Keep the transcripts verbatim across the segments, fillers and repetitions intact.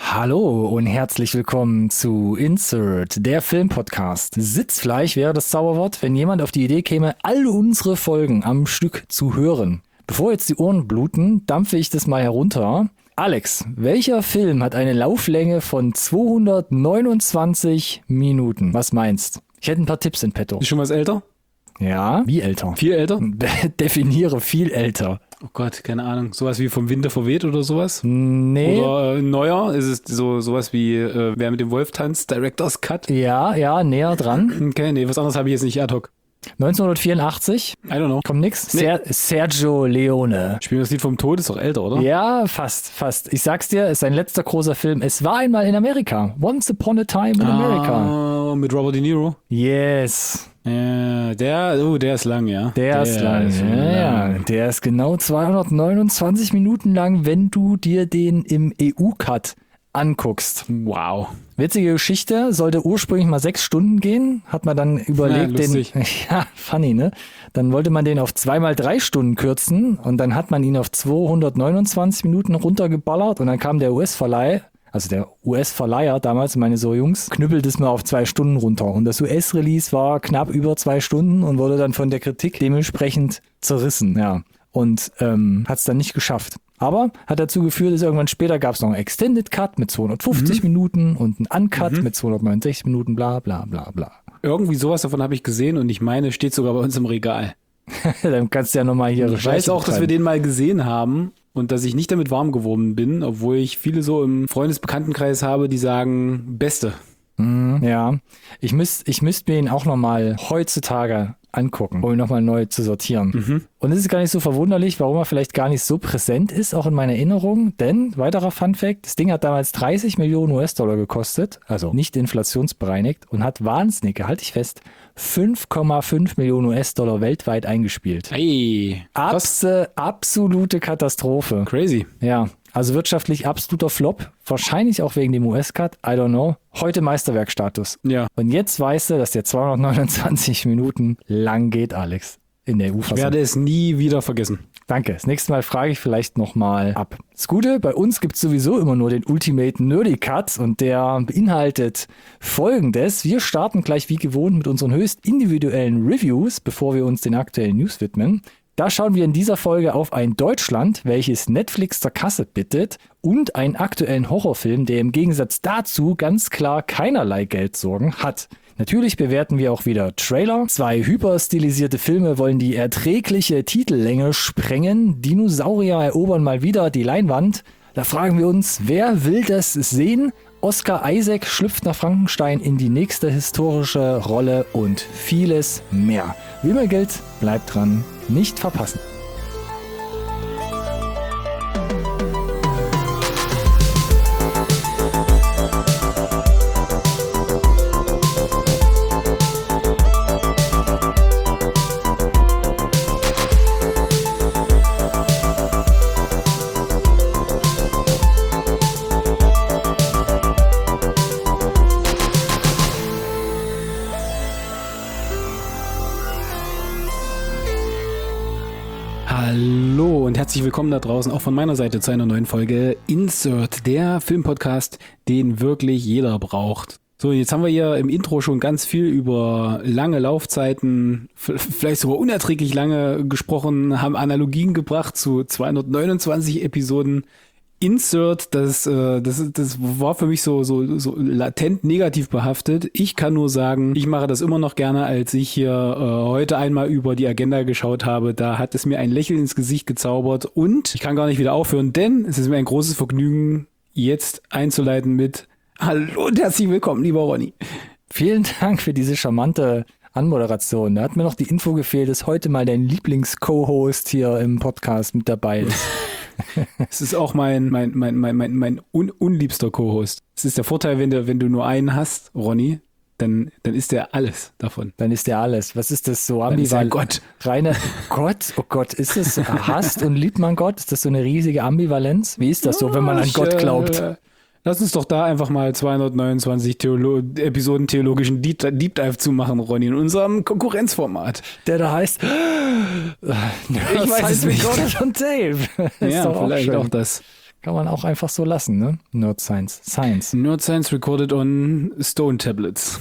Hallo und herzlich willkommen zu Insert, der Filmpodcast. Sitzfleisch wäre das Zauberwort, wenn jemand auf die Idee käme, all unsere Folgen am Stück zu hören. Bevor jetzt die Ohren bluten, dampfe ich das mal herunter. Alex, welcher Film hat eine Lauflänge von zweihundertneunundzwanzig Minuten? Was meinst? Ich hätte ein paar Tipps in petto. Ist schon was älter? Ja, wie älter? Viel älter? Definiere viel älter. Oh Gott, keine Ahnung. Sowas wie vom Winter verweht oder sowas? Nee. Oder äh, neuer? Ist es so sowas wie äh, Wer mit dem Wolf tanzt? Director's Cut? Ja, ja, näher dran. Okay, nee, was anderes habe ich jetzt nicht ad hoc. neunzehnhundertvierundachtzig. I don't know. Kommt nix? Nee. Ser- Sergio Leone. Spielen wir das Lied vom Tod? Ist doch älter, oder? Ja, fast, fast. Ich sag's dir, es ist sein letzter großer Film. Es war einmal in Amerika. Once Upon a Time in America. Ah, mit Robert De Niro? Yes. Ja, der, oh, der ist lang, ja. Der, der ist lang. Ist ja, ja. Der ist genau zweihundertneunundzwanzig Minuten lang, wenn du dir den im E U-Cut anguckst. Wow. Witzige Geschichte, sollte ursprünglich mal sechs Stunden gehen, hat man dann überlegt, ja, den, ja, funny, ne? Dann wollte man den auf zweimal drei Stunden kürzen und dann hat man ihn auf zweihundertneunundzwanzig Minuten runtergeballert und dann kam der U S-Verleih, also der U S-Verleiher damals, meine so Jungs, knüppelt es mal auf zwei Stunden runter und das U S-Release war knapp über zwei Stunden und wurde dann von der Kritik dementsprechend zerrissen, ja. Und ähm, hat es dann nicht geschafft. Aber hat dazu geführt, dass irgendwann später gab es noch einen Extended Cut mit zweihundertfünfzig mhm. Minuten und einen Uncut mhm. mit zweihundertneunundsechzig Minuten, bla bla bla bla. Irgendwie sowas davon habe ich gesehen und ich meine, steht sogar bei uns im Regal. Dann kannst du ja nochmal hier Ich weiß auch, dass wir den mal gesehen haben und dass ich nicht damit warm geworden bin, obwohl ich viele so im Freundesbekanntenkreis habe, die sagen, Beste. Mhm, ja, ich müsste ich müsst mir ihn auch nochmal heutzutage angucken, um ihn nochmal neu zu sortieren. Mhm. Und es ist gar nicht so verwunderlich, warum er vielleicht gar nicht so präsent ist, auch in meiner Erinnerung, denn, weiterer Funfact, das Ding hat damals dreißig Millionen U S-Dollar gekostet, also nicht inflationsbereinigt, und hat wahnsinnige, halte ich fest, fünf Komma fünf Millionen U S-Dollar weltweit eingespielt. Hey, Abs- absolute Katastrophe. Crazy. Ja. Also wirtschaftlich absoluter Flop, wahrscheinlich auch wegen dem U S-Cut, I don't know. Heute Meisterwerkstatus. Ja. Und jetzt weißt du, dass der zweihundertneunundzwanzig Minuten lang geht, Alex, in der E U-Fassung. Ich werde es nie wieder vergessen. Danke. Das nächste Mal frage ich vielleicht nochmal ab. Das Gute, bei uns gibt es sowieso immer nur den Ultimate Nerdy Cut und der beinhaltet Folgendes. Wir starten gleich wie gewohnt mit unseren höchst individuellen Reviews, bevor wir uns den aktuellen News widmen. Da schauen wir in dieser Folge auf ein Deutschland, welches Netflix zur Kasse bittet, und einen aktuellen Horrorfilm, der im Gegensatz dazu ganz klar keinerlei Geldsorgen hat. Natürlich bewerten wir auch wieder Trailer. Zwei hyperstilisierte Filme wollen die erträgliche Titellänge sprengen. Dinosaurier erobern mal wieder die Leinwand. Da fragen wir uns, wer will das sehen? Oscar Isaac schlüpft nach Frankenstein in die nächste historische Rolle und vieles mehr. Wie immer gilt, bleibt dran, nicht verpassen. Hallo und herzlich willkommen da draußen, auch von meiner Seite zu einer neuen Folge Insert, der Filmpodcast, den wirklich jeder braucht. So, jetzt haben wir hier im Intro schon ganz viel über lange Laufzeiten, vielleicht sogar unerträglich lange gesprochen, haben Analogien gebracht zu zweihundertneunundzwanzig Episoden. Insert, das, äh, das, das war für mich so, so, so latent negativ behaftet. Ich kann nur sagen, ich mache das immer noch gerne, als ich hier äh, heute einmal über die Agenda geschaut habe. Da hat es mir ein Lächeln ins Gesicht gezaubert und ich kann gar nicht wieder aufhören, denn es ist mir ein großes Vergnügen, jetzt einzuleiten mit Hallo und herzlich willkommen, lieber Ronny. Vielen Dank für diese charmante Anmoderation. Da hat mir noch die Info gefehlt, dass heute mal dein Lieblings-Co-Host hier im Podcast mit dabei ist. Es ist auch mein, mein, mein, mein, mein, mein un, unliebster Co-Host. Es ist der Vorteil, wenn du, wenn du nur einen hast, Ronny, dann, dann ist der alles davon. Dann ist der alles. Was ist das so ambivalent? Dann ist er Gott. Reine Gott? Oh Gott, ist das, hasst und liebt man Gott? Ist das so eine riesige Ambivalenz? Wie ist das so, wenn man an ich, Gott glaubt? Äh, Lass uns doch da einfach mal zweihundertneunundzwanzig Theolo- Episoden theologischen Deep, Deep Dive zumachen, Ronny, in unserem Konkurrenzformat. Der da heißt ich weiß es nicht. Gott und Dave. Ja, vielleicht auch das. Kann man auch einfach so lassen, ne? Nerd Science. Science. Nerd Science recorded on Stone Tablets.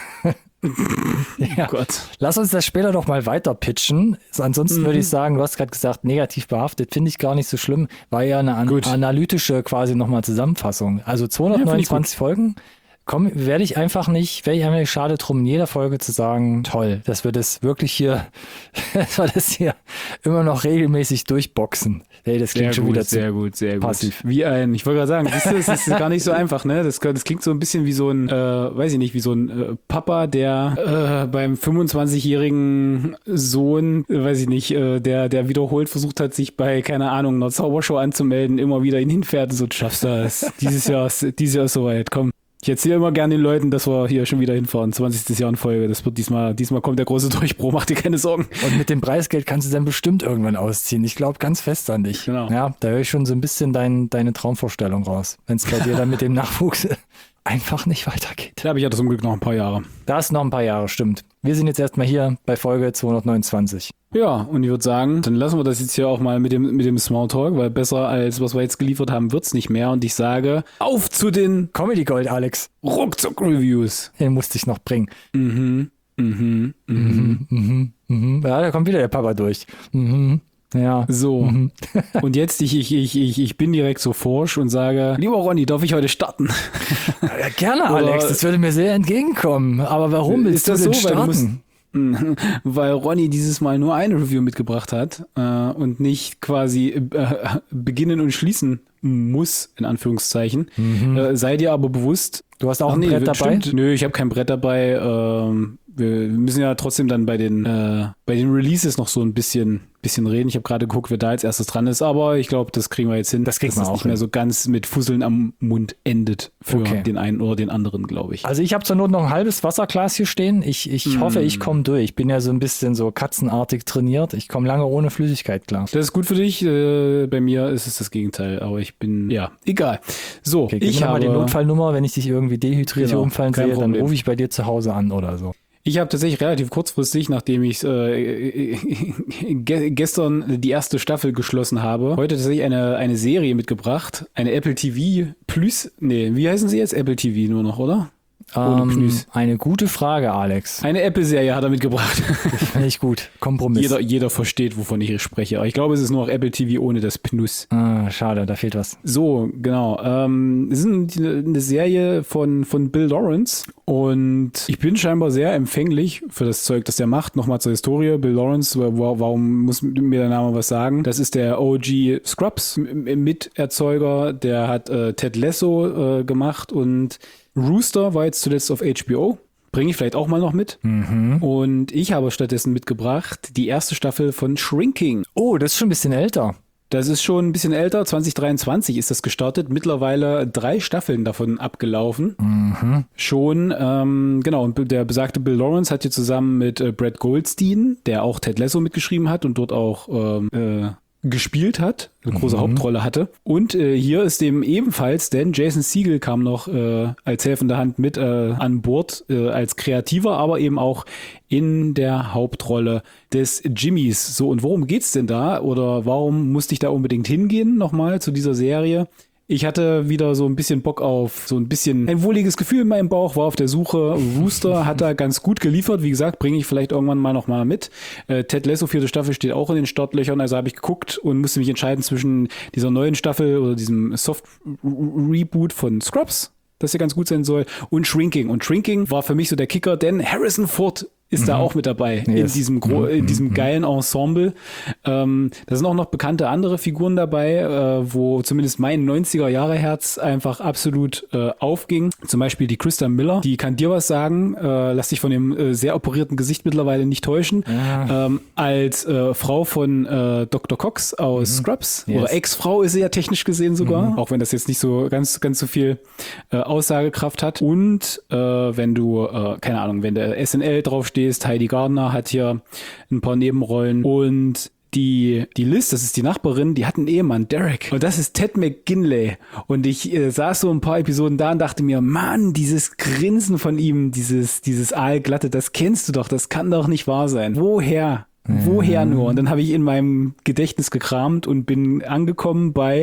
Ja. Oh Gott. Lass uns das später doch mal weiter pitchen. Ansonsten mhm. würde ich sagen, du hast gerade gesagt, negativ behaftet, finde ich gar nicht so schlimm. War ja eine an- analytische quasi nochmal Zusammenfassung. Also zweihundertneunundzwanzig ja, Folgen. Komm, werde ich einfach nicht, wäre ich einfach nicht schade drum, in jeder Folge zu sagen, toll, dass wir das wirklich hier, dass wir das hier immer noch regelmäßig durchboxen. Hey, das klingt sehr schon gut, wieder sehr zu gut, sehr passiv. Gut. Wie ein, ich wollte gerade sagen, siehst du, das ist gar nicht so einfach, ne? Das, das klingt so ein bisschen wie so ein, äh, weiß ich nicht, wie so ein äh, Papa, der äh, beim fünfundzwanzigjährigen Sohn, äh, weiß ich nicht, äh, der, der wiederholt versucht hat, sich bei, keine Ahnung, einer Zaubershow anzumelden, immer wieder ihn hinfährt und so, du schaffst das. Dieses Jahr ist, dieses Jahr ist soweit, komm. Ich erzähle immer gerne den Leuten, dass wir hier schon wieder hinfahren. zwanzigstes Jahr in Folge. Das wird diesmal, diesmal kommt der große Durchbruch, mach dir keine Sorgen. Und mit dem Preisgeld kannst du dann bestimmt irgendwann ausziehen. Ich glaube ganz fest an dich. Genau. Ja, da höre ich schon so ein bisschen dein, deine Traumvorstellung raus. Wenn es bei dir dann mit dem Nachwuchs einfach nicht weitergeht. Da habe ich ja zum Glück noch ein paar Jahre. Da ist noch ein paar Jahre, stimmt. Wir sind jetzt erstmal hier bei Folge zweihundertneunundzwanzig. Ja, und ich würde sagen, dann lassen wir das jetzt hier auch mal mit dem, mit dem Smalltalk, weil besser als was wir jetzt geliefert haben, wird's nicht mehr. Und ich sage, auf zu den Comedy Gold, Alex. Ruckzuck-Reviews. Den musste ich noch bringen. Mhm, mhm, mhm. Mhm, mhm, mhm. Ja, da kommt wieder der Papa durch. Mhm. Ja. So, mhm. Und jetzt, ich, ich, ich, ich, ich bin direkt so forsch und sage, lieber Ronny, darf ich heute starten? Ja, gerne, Alex, das würde mir sehr entgegenkommen. Aber warum willst du denn starten? Weil Ronny dieses Mal nur eine Review mitgebracht hat äh, und nicht quasi äh, beginnen und schließen muss, in Anführungszeichen. Mhm. Äh, sei dir aber bewusst. Du hast auch Ach, ein nee, Brett dabei? Stimmt. Nö, ich habe kein Brett dabei. Ähm, wir müssen ja trotzdem dann bei den äh, bei den Releases noch so ein bisschen bisschen reden. Ich habe gerade geguckt, wer da als erstes dran ist, aber ich glaube, das kriegen wir jetzt hin. Das kriegen wir auch nicht hin. mehr so ganz mit Fusseln am Mund endet für okay. den einen oder den anderen, glaube ich. Also ich habe zur Not noch ein halbes Wasserglas hier stehen. Ich, ich mm. hoffe, ich komme durch. Ich bin ja so ein bisschen so katzenartig trainiert. Ich komme lange ohne Flüssigkeit klar. Das ist gut für dich. Äh, bei mir ist es das Gegenteil, aber ich bin, ja, egal. So, okay, ich habe mal die Notfallnummer, wenn ich dich irgendwie dehydriert genau, umfallen sehe, dann rufe ich bei dir zu Hause an oder so. Ich habe tatsächlich relativ kurzfristig, nachdem ich äh, ge- gestern die erste Staffel geschlossen habe, heute tatsächlich eine, eine Serie mitgebracht. Eine Apple T V Plus. Nee, wie heißen sie jetzt? Apple T V nur noch, oder? Ohne ähm, eine gute Frage, Alex. Eine Apple-Serie hat er mitgebracht. Finde ich gut. Kompromiss. Jeder, jeder versteht, wovon ich spreche. Aber ich glaube, es ist nur noch Apple T V ohne das Plus. Ah, schade, da fehlt was. So, genau. Ähm, es ist eine Serie von, von Bill Lawrence und ich bin scheinbar sehr empfänglich für das Zeug, das der macht. Nochmal zur Historie. Bill Lawrence, warum muss mir der Name was sagen? Das ist der O G Scrubs Miterzeuger. Der hat äh, Ted Lasso äh, gemacht und Rooster war jetzt zuletzt auf H B O. Bringe ich vielleicht auch mal noch mit. Mhm. Und ich habe stattdessen mitgebracht die erste Staffel von Shrinking. Oh, das ist schon ein bisschen älter. Das ist schon ein bisschen älter. zwanzig dreiundzwanzig ist das gestartet. Mittlerweile drei Staffeln davon abgelaufen. Mhm. Schon, ähm, genau. Und der besagte Bill Lawrence hat hier zusammen mit äh, Brad Goldstein, der auch Ted Lasso mitgeschrieben hat und dort auch ähm, äh, gespielt hat, eine große mhm. Hauptrolle hatte. Und äh, hier ist dem ebenfalls, denn Jason Segel kam noch äh, als helfende Hand mit äh, an Bord, äh, als Kreativer, aber eben auch in der Hauptrolle des Jimmys. So, und worum geht's denn da? Oder warum musste ich da unbedingt hingehen nochmal zu dieser Serie? Ich hatte wieder so ein bisschen Bock auf so ein bisschen ein wohliges Gefühl in meinem Bauch, war auf der Suche. Rooster hat da ganz gut geliefert. Wie gesagt, bringe ich vielleicht irgendwann mal noch mal mit. Äh, Ted Lasso, vierte Staffel, steht auch in den Startlöchern. Also habe ich geguckt und musste mich entscheiden zwischen dieser neuen Staffel oder diesem Soft-Reboot von Scrubs, das ja ganz gut sein soll, und Shrinking. Und Shrinking war für mich so der Kicker, denn Harrison Ford ist mhm. da auch mit dabei, yes. in diesem gro- in diesem mhm. geilen Ensemble. Ähm, da sind auch noch bekannte andere Figuren dabei, äh, wo zumindest mein neunziger-Jahre-Herz einfach absolut äh, aufging. Zum Beispiel die Krista Miller, die kann dir was sagen, äh, lass dich von dem äh, sehr operierten Gesicht mittlerweile nicht täuschen. Ja. Ähm, als äh, Frau von äh, Doktor Cox aus mhm. Scrubs, yes. oder Ex-Frau ist sie ja technisch gesehen sogar, mhm. auch wenn das jetzt nicht so ganz ganz so viel äh, Aussagekraft hat. Und äh, wenn du, äh, keine Ahnung, wenn der S N L draufsteht, Heidi Gardner hat hier ein paar Nebenrollen und die die Liz, das ist die Nachbarin, die hat einen Ehemann, Derek, und das ist Ted McGinley, und ich äh, saß so ein paar Episoden da und dachte mir, Mann, dieses Grinsen von ihm, dieses dieses Aalglatte, das kennst du doch, das kann doch nicht wahr sein. Woher? Woher nur? Und dann habe ich in meinem Gedächtnis gekramt und bin angekommen bei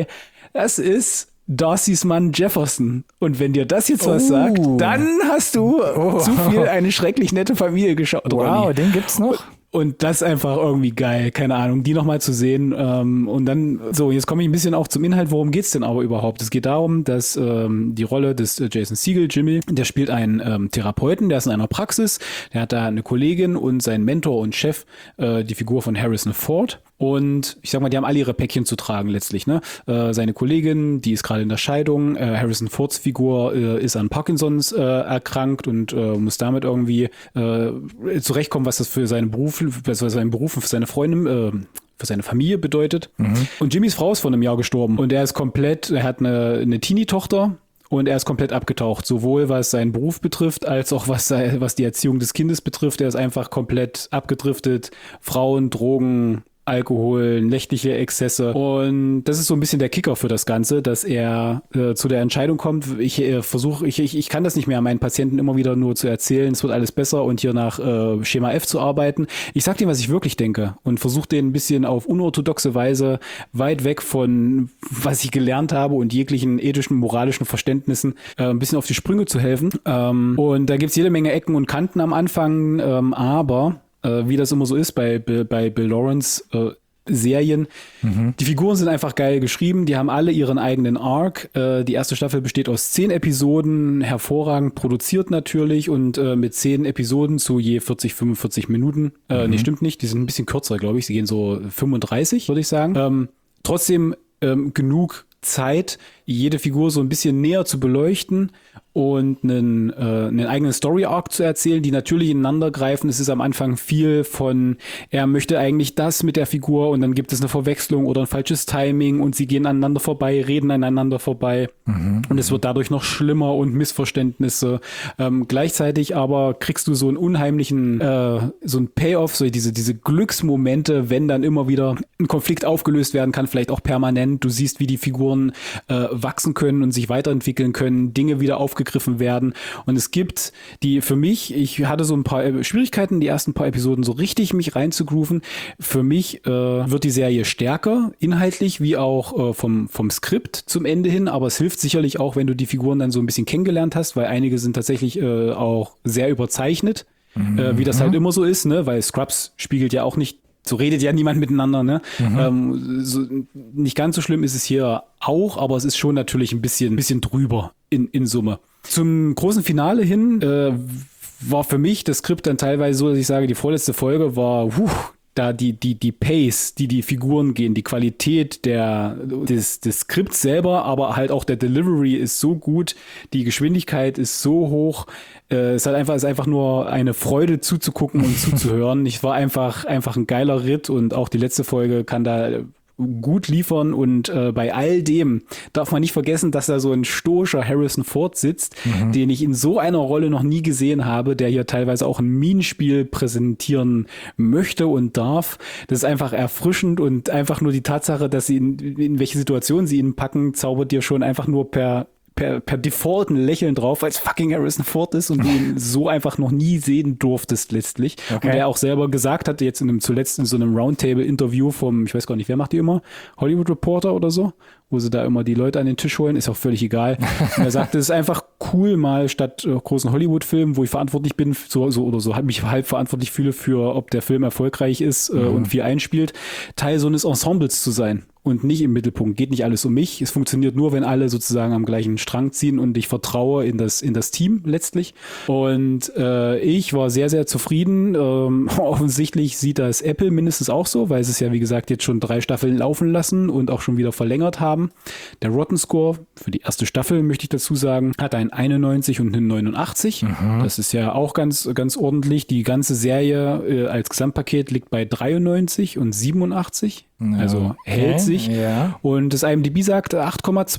Das ist Darcys Mann Jefferson. Und wenn dir das jetzt was Oh. sagt, dann hast du Oh. zu viel Eine schrecklich nette Familie geschaut. Wow, Ronny. den gibt's noch? Und das ist einfach irgendwie geil, keine Ahnung, die nochmal zu sehen. Ähm, und dann, so, jetzt komme ich ein bisschen auch zum Inhalt, worum geht's denn aber überhaupt? Es geht darum, dass ähm, die Rolle des äh, Jason Segel, Jimmy, der spielt einen ähm, Therapeuten, der ist in einer Praxis, der hat da eine Kollegin und sein Mentor und Chef, äh, die Figur von Harrison Ford. Und ich sag mal, die haben alle ihre Päckchen zu tragen letztlich. Ne? Äh, seine Kollegin, die ist gerade in der Scheidung. Äh, Harrison Fords Figur äh, ist an Parkinsons äh, erkrankt und äh, muss damit irgendwie äh, zurechtkommen, was das für seinen Beruf, was für seinen Beruf und für seine Freundin, äh, für seine Familie bedeutet. Mhm. Und Jimmys Frau ist vor einem Jahr gestorben und er ist komplett, er hat eine, eine Teenie-Tochter. Und er ist komplett abgetaucht, sowohl was seinen Beruf betrifft, als auch was, was die Erziehung des Kindes betrifft. Er ist einfach komplett abgedriftet. Frauen, Drogen, Alkohol, nächtliche Exzesse. Und das ist so ein bisschen der Kicker für das Ganze, dass er äh, zu der Entscheidung kommt, ich äh, versuche, ich, ich, ich kann das nicht mehr meinen Patienten immer wieder nur zu erzählen, es wird alles besser und hier nach äh, Schema F zu arbeiten. Ich sag denen, was ich wirklich denke und versuche denen ein bisschen auf unorthodoxe Weise weit weg von was ich gelernt habe und jeglichen ethischen, moralischen Verständnissen äh, ein bisschen auf die Sprünge zu helfen. Ähm, und da gibt's jede Menge Ecken und Kanten am Anfang, ähm, aber Äh, wie das immer so ist bei, bei Bill Lawrence äh, Serien. Mhm. Die Figuren sind einfach geil geschrieben, die haben alle ihren eigenen Arc. Äh, die erste Staffel besteht aus zehn Episoden, hervorragend produziert natürlich und äh, mit zehn Episoden zu je vierzig, fünfundvierzig Minuten. Äh, mhm. Nee, stimmt nicht, die sind ein bisschen kürzer, glaube ich. Sie gehen so fünfunddreißig, würde ich sagen. Ähm, trotzdem ähm, genug Zeit, jede Figur so ein bisschen näher zu beleuchten und einen, äh, einen eigenen Story-Arc zu erzählen, die natürlich ineinander greifen. Es ist am Anfang viel von, er möchte eigentlich das mit der Figur und dann gibt es eine Verwechslung oder ein falsches Timing und sie gehen aneinander vorbei, reden aneinander vorbei mhm. und es wird dadurch noch schlimmer und Missverständnisse. Ähm, gleichzeitig aber kriegst du so einen unheimlichen, äh, so einen Payoff, so diese, diese Glücksmomente, wenn dann immer wieder ein Konflikt aufgelöst werden kann, vielleicht auch permanent. Du siehst, wie die Figuren äh, wachsen können und sich weiterentwickeln können, Dinge wieder aufgegriffen werden. Und es gibt die für mich, ich hatte so ein paar Schwierigkeiten, die ersten paar Episoden so richtig mich reinzugrooven. Für mich äh, wird die Serie stärker, inhaltlich wie auch äh, vom, vom Skript zum Ende hin, aber es hilft sicherlich auch, wenn du die Figuren dann so ein bisschen kennengelernt hast, weil einige sind tatsächlich äh, auch sehr überzeichnet, mhm. äh, wie das halt immer so ist, ne? Weil Scrubs spiegelt ja auch nicht, so redet ja niemand miteinander, ne? Mhm. Ähm, so, nicht ganz so schlimm ist es hier auch, aber es ist schon natürlich ein bisschen, bisschen drüber in, in Summe. Zum großen Finale hin äh, war für mich das Skript dann teilweise so, dass ich sage, die vorletzte Folge war, puh, da die, die, die Pace, die die Figuren gehen, die Qualität der, des, des Skripts selber, aber halt auch der Delivery ist so gut, die Geschwindigkeit ist so hoch, äh, es hat einfach, es ist einfach nur eine Freude zuzugucken und zuzuhören. Ich war einfach, einfach ein geiler Ritt und auch die letzte Folge kann da gut liefern und äh, bei all dem darf man nicht vergessen, dass da so ein stoischer Harrison Ford sitzt, mhm. den ich in so einer Rolle noch nie gesehen habe, der hier teilweise auch ein Minenspiel präsentieren möchte und darf. Das ist einfach erfrischend und einfach nur die Tatsache, dass sie in, in welche Situation sie ihn packen, zaubert dir schon einfach nur per Per, per Default ein Lächeln drauf, weil es fucking Harrison Ford ist und du ihn so einfach noch nie sehen durftest letztlich. Okay. Und er auch selber gesagt hatte, jetzt in einem, zuletzt in so einem Roundtable-Interview vom, ich weiß gar nicht, wer macht die immer? Hollywood Reporter oder so? Wo sie da immer die Leute an den Tisch holen, ist auch völlig egal. Und er sagte, es ist einfach cool, mal statt äh, großen Hollywood-Filmen, wo ich verantwortlich bin, so, so oder so, mich halb verantwortlich fühle für, ob der Film erfolgreich ist äh, mhm. und viel einspielt, Teil so eines Ensembles zu sein. Und nicht im Mittelpunkt. Geht nicht alles um mich. Es funktioniert nur, wenn alle sozusagen am gleichen Strang ziehen und ich vertraue in das, in das Team letztlich. Und äh, ich war sehr, sehr zufrieden. Ähm, offensichtlich sieht das Apple mindestens auch so, weil sie es ja, wie gesagt, jetzt schon drei Staffeln laufen lassen und auch schon wieder verlängert haben. Der Rotten Score für die erste Staffel, möchte ich dazu sagen, hat einen einundneunzig und einen neunundachtzig. Mhm. Das ist ja auch ganz, ganz ordentlich. Die ganze Serie äh, als Gesamtpaket liegt bei dreiundneunzig und siebenundachtzig. Also okay. hält sich. Ja. Und das I M D B sagt acht Komma zwei.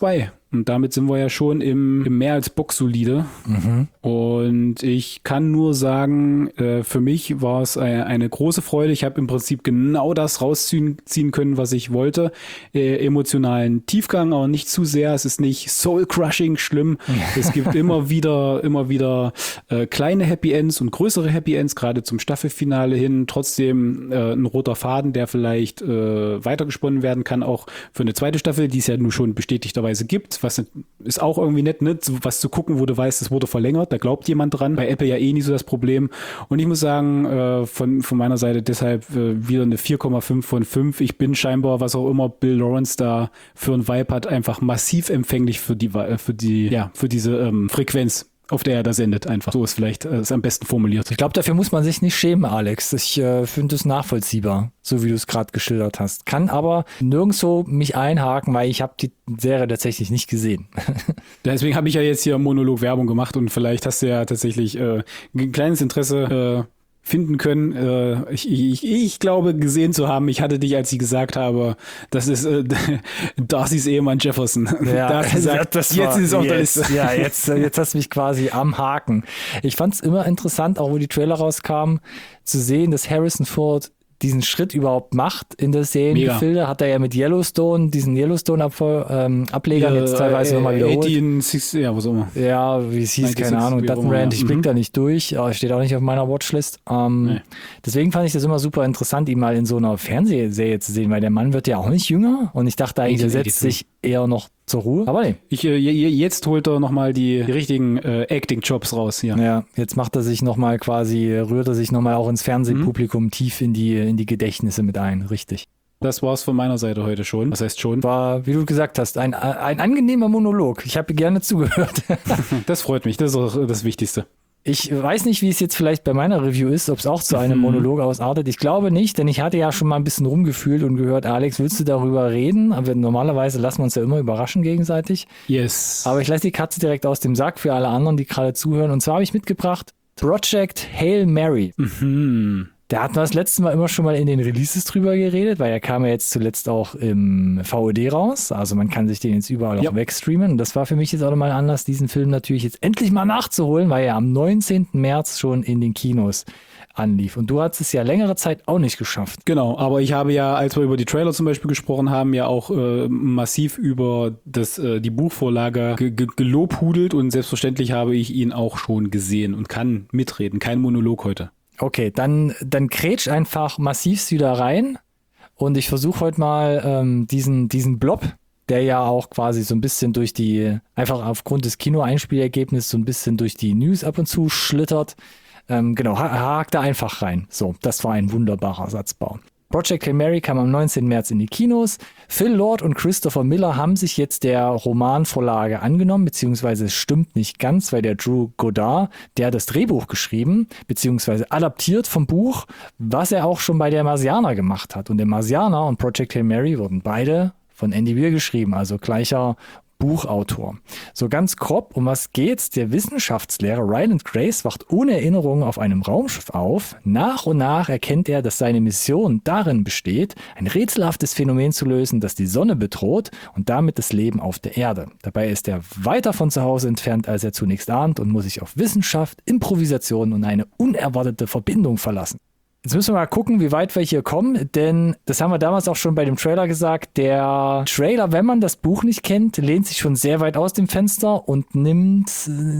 Und damit sind wir ja schon im, im mehr als boxsolide. Mhm. Und ich kann nur sagen, äh, für mich war es eine, eine große Freude. Ich habe im Prinzip genau das rausziehen ziehen können, was ich wollte. Äh, emotionalen Tiefgang, aber nicht zu sehr. Es ist nicht soul-crushing schlimm. Es gibt immer wieder, immer wieder äh, kleine Happy Ends und größere Happy Ends, gerade zum Staffelfinale hin. Trotzdem äh, ein roter Faden, der vielleicht äh, weitergesponnen werden kann, auch für eine zweite Staffel, die es ja nun schon bestätigterweise gibt. Was ist auch irgendwie nett, ne? Was zu gucken, wo du weißt, es wurde verlängert, da glaubt jemand dran. Bei Apple ja eh nie so das Problem. Und ich muss sagen, äh, von, von meiner Seite deshalb äh, wieder eine vier Komma fünf von fünf. Ich bin scheinbar, was auch immer Bill Lawrence da für ein Vibe hat, einfach massiv empfänglich für die, für die, ja, für diese ähm, Frequenz, auf der er da sendet, einfach. So ist vielleicht äh, ist am besten formuliert. Ich glaube, dafür muss man sich nicht schämen, Alex. Ich äh, finde es nachvollziehbar, so wie du es gerade geschildert hast. Kann aber nirgendwo mich einhaken, weil ich habe die Serie tatsächlich nicht gesehen. Deswegen habe ich ja jetzt hier Monolog Werbung gemacht und vielleicht hast du ja tatsächlich äh, ein kleines Interesse äh, finden können. Äh, ich, ich, ich glaube, gesehen zu haben, ich hatte dich, als ich gesagt habe, das ist äh, Darcys Ehemann Jefferson. Ja, da hast du gesagt, das jetzt war, ist es auf jetzt, der Liste. Ja, jetzt, jetzt hast du mich quasi am Haken. Ich fand es immer interessant, auch wo die Trailer rauskamen, zu sehen, dass Harrison Ford diesen Schritt überhaupt macht in das Seriengefilde, hat er ja mit Yellowstone, diesen Yellowstone-Ablegern ja, jetzt teilweise äh, nochmal wiederholt. achtzehn, sechs, ja, was auch immer. Ja, wie es hieß, keine Ahnung, Dutton-Rand, ich blick mhm. da nicht durch, aber steht auch nicht auf meiner Watchlist. Ähm, nee. Deswegen fand ich das immer super interessant, ihn mal in so einer Fernsehserie zu sehen, weil der Mann wird ja auch nicht jünger und ich dachte eigentlich, er setzt sich eher noch zur Ruhe. Aber nee. Ich, äh, jetzt holt er nochmal die, die richtigen äh, Acting-Jobs raus hier. Ja, jetzt macht er sich nochmal quasi, rührt er sich nochmal auch ins Fernsehpublikum mhm. tief in die, in die Gedächtnisse mit ein, richtig. Das war's von meiner Seite heute schon. Was heißt schon? War, wie du gesagt hast, ein, ein angenehmer Monolog. Ich habe gerne zugehört. Das freut mich, das ist auch das Wichtigste. Ich weiß nicht, wie es jetzt vielleicht bei meiner Review ist, ob es auch zu einem Monolog ausartet. Ich glaube nicht, denn ich hatte ja schon mal ein bisschen rumgefühlt und gehört, Alex, willst du darüber reden? Aber normalerweise lassen wir uns ja immer überraschen gegenseitig. Yes. Aber ich lasse die Katze direkt aus dem Sack für alle anderen, die gerade zuhören. Und zwar habe ich mitgebracht Project Hail Mary. Mhm. Da hatten wir das letzte Mal immer schon mal in den Releases drüber geredet, weil er kam ja jetzt zuletzt auch im V O D raus. Also man kann sich den jetzt überall ja. auch wegstreamen. Und das war für mich jetzt auch nochmal Anlass, diesen Film natürlich jetzt endlich mal nachzuholen, weil er am neunzehnten März schon in den Kinos anlief. Und du hast es ja längere Zeit auch nicht geschafft. Genau, aber ich habe ja, als wir über die Trailer zum Beispiel gesprochen haben, ja auch äh, massiv über das, äh, die Buchvorlage ge- ge- gelobhudelt und selbstverständlich habe ich ihn auch schon gesehen und kann mitreden. Kein Monolog heute. Okay, dann, dann kretsch einfach massivst wieder rein und ich versuche heute mal ähm, diesen, diesen Blob, der ja auch quasi so ein bisschen durch die, einfach aufgrund des Kino-Einspielergebnisses so ein bisschen durch die News ab und zu schlittert. Ähm, genau, ha- hakt da einfach rein. So, das war ein wunderbarer Satzbau. Project Hail Mary kam am neunzehnten März in die Kinos. Phil Lord und Christopher Miller haben sich jetzt der Romanvorlage angenommen, beziehungsweise es stimmt nicht ganz, weil der Drew Goddard, der hat das Drehbuch geschrieben, beziehungsweise adaptiert vom Buch, was er auch schon bei der Marsianer gemacht hat. Und der Marsianer und Project Hail Mary wurden beide von Andy Weir geschrieben, also gleicher Buchautor. So ganz grob, um was geht's? Der Wissenschaftslehrer Ryland Grace wacht ohne Erinnerung auf einem Raumschiff auf. Nach und nach erkennt er, dass seine Mission darin besteht, ein rätselhaftes Phänomen zu lösen, das die Sonne bedroht und damit das Leben auf der Erde. Dabei ist er weiter von zu Hause entfernt, als er zunächst ahnt und muss sich auf Wissenschaft, Improvisation und eine unerwartete Verbindung verlassen. Jetzt müssen wir mal gucken, wie weit wir hier kommen, denn das haben wir damals auch schon bei dem Trailer gesagt. Der Trailer, wenn man das Buch nicht kennt, lehnt sich schon sehr weit aus dem Fenster und nimmt,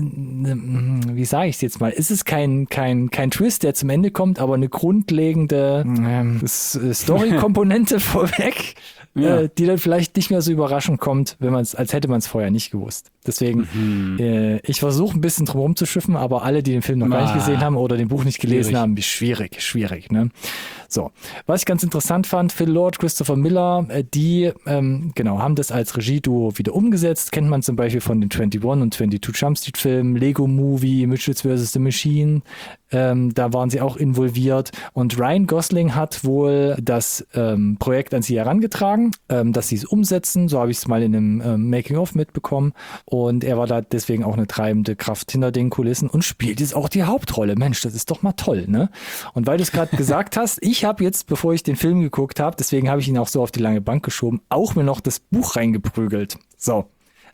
äh, wie sage ich es jetzt mal, ist es kein, kein, kein Twist, der zum Ende kommt, aber eine grundlegende äh, Story-Komponente vorweg, ja. äh, die dann vielleicht nicht mehr so überraschend kommt, wenn man es, als hätte man es vorher nicht gewusst. Deswegen, mhm. äh, ich versuche ein bisschen drum rumzuschiffen, aber alle, die den Film noch ah. gar nicht gesehen haben oder den Buch nicht gelesen schwierig. haben, wie schwierig, schwierig, ne? So, was ich ganz interessant fand, Phil Lord, Christopher Miller, äh, die, ähm, genau, haben das als Regieduo wieder umgesetzt, kennt man zum Beispiel von den einundzwanzig und zweiundzwanzig Jump Street Filmen, Lego Movie, Mitchells versus. The Machine, ähm, da waren sie auch involviert und Ryan Gosling hat wohl das ähm, Projekt an sie herangetragen, ähm, dass sie es umsetzen, so habe ich es mal in einem ähm, Making-of mitbekommen und er war da deswegen auch eine treibende Kraft hinter den Kulissen und spielt jetzt auch die Hauptrolle. Mensch, das ist doch mal toll, ne? Und weil du es gerade gesagt hast, ich habe jetzt, bevor ich den Film geguckt habe, deswegen habe ich ihn auch so auf die lange Bank geschoben, auch mir noch das Buch reingeprügelt. So,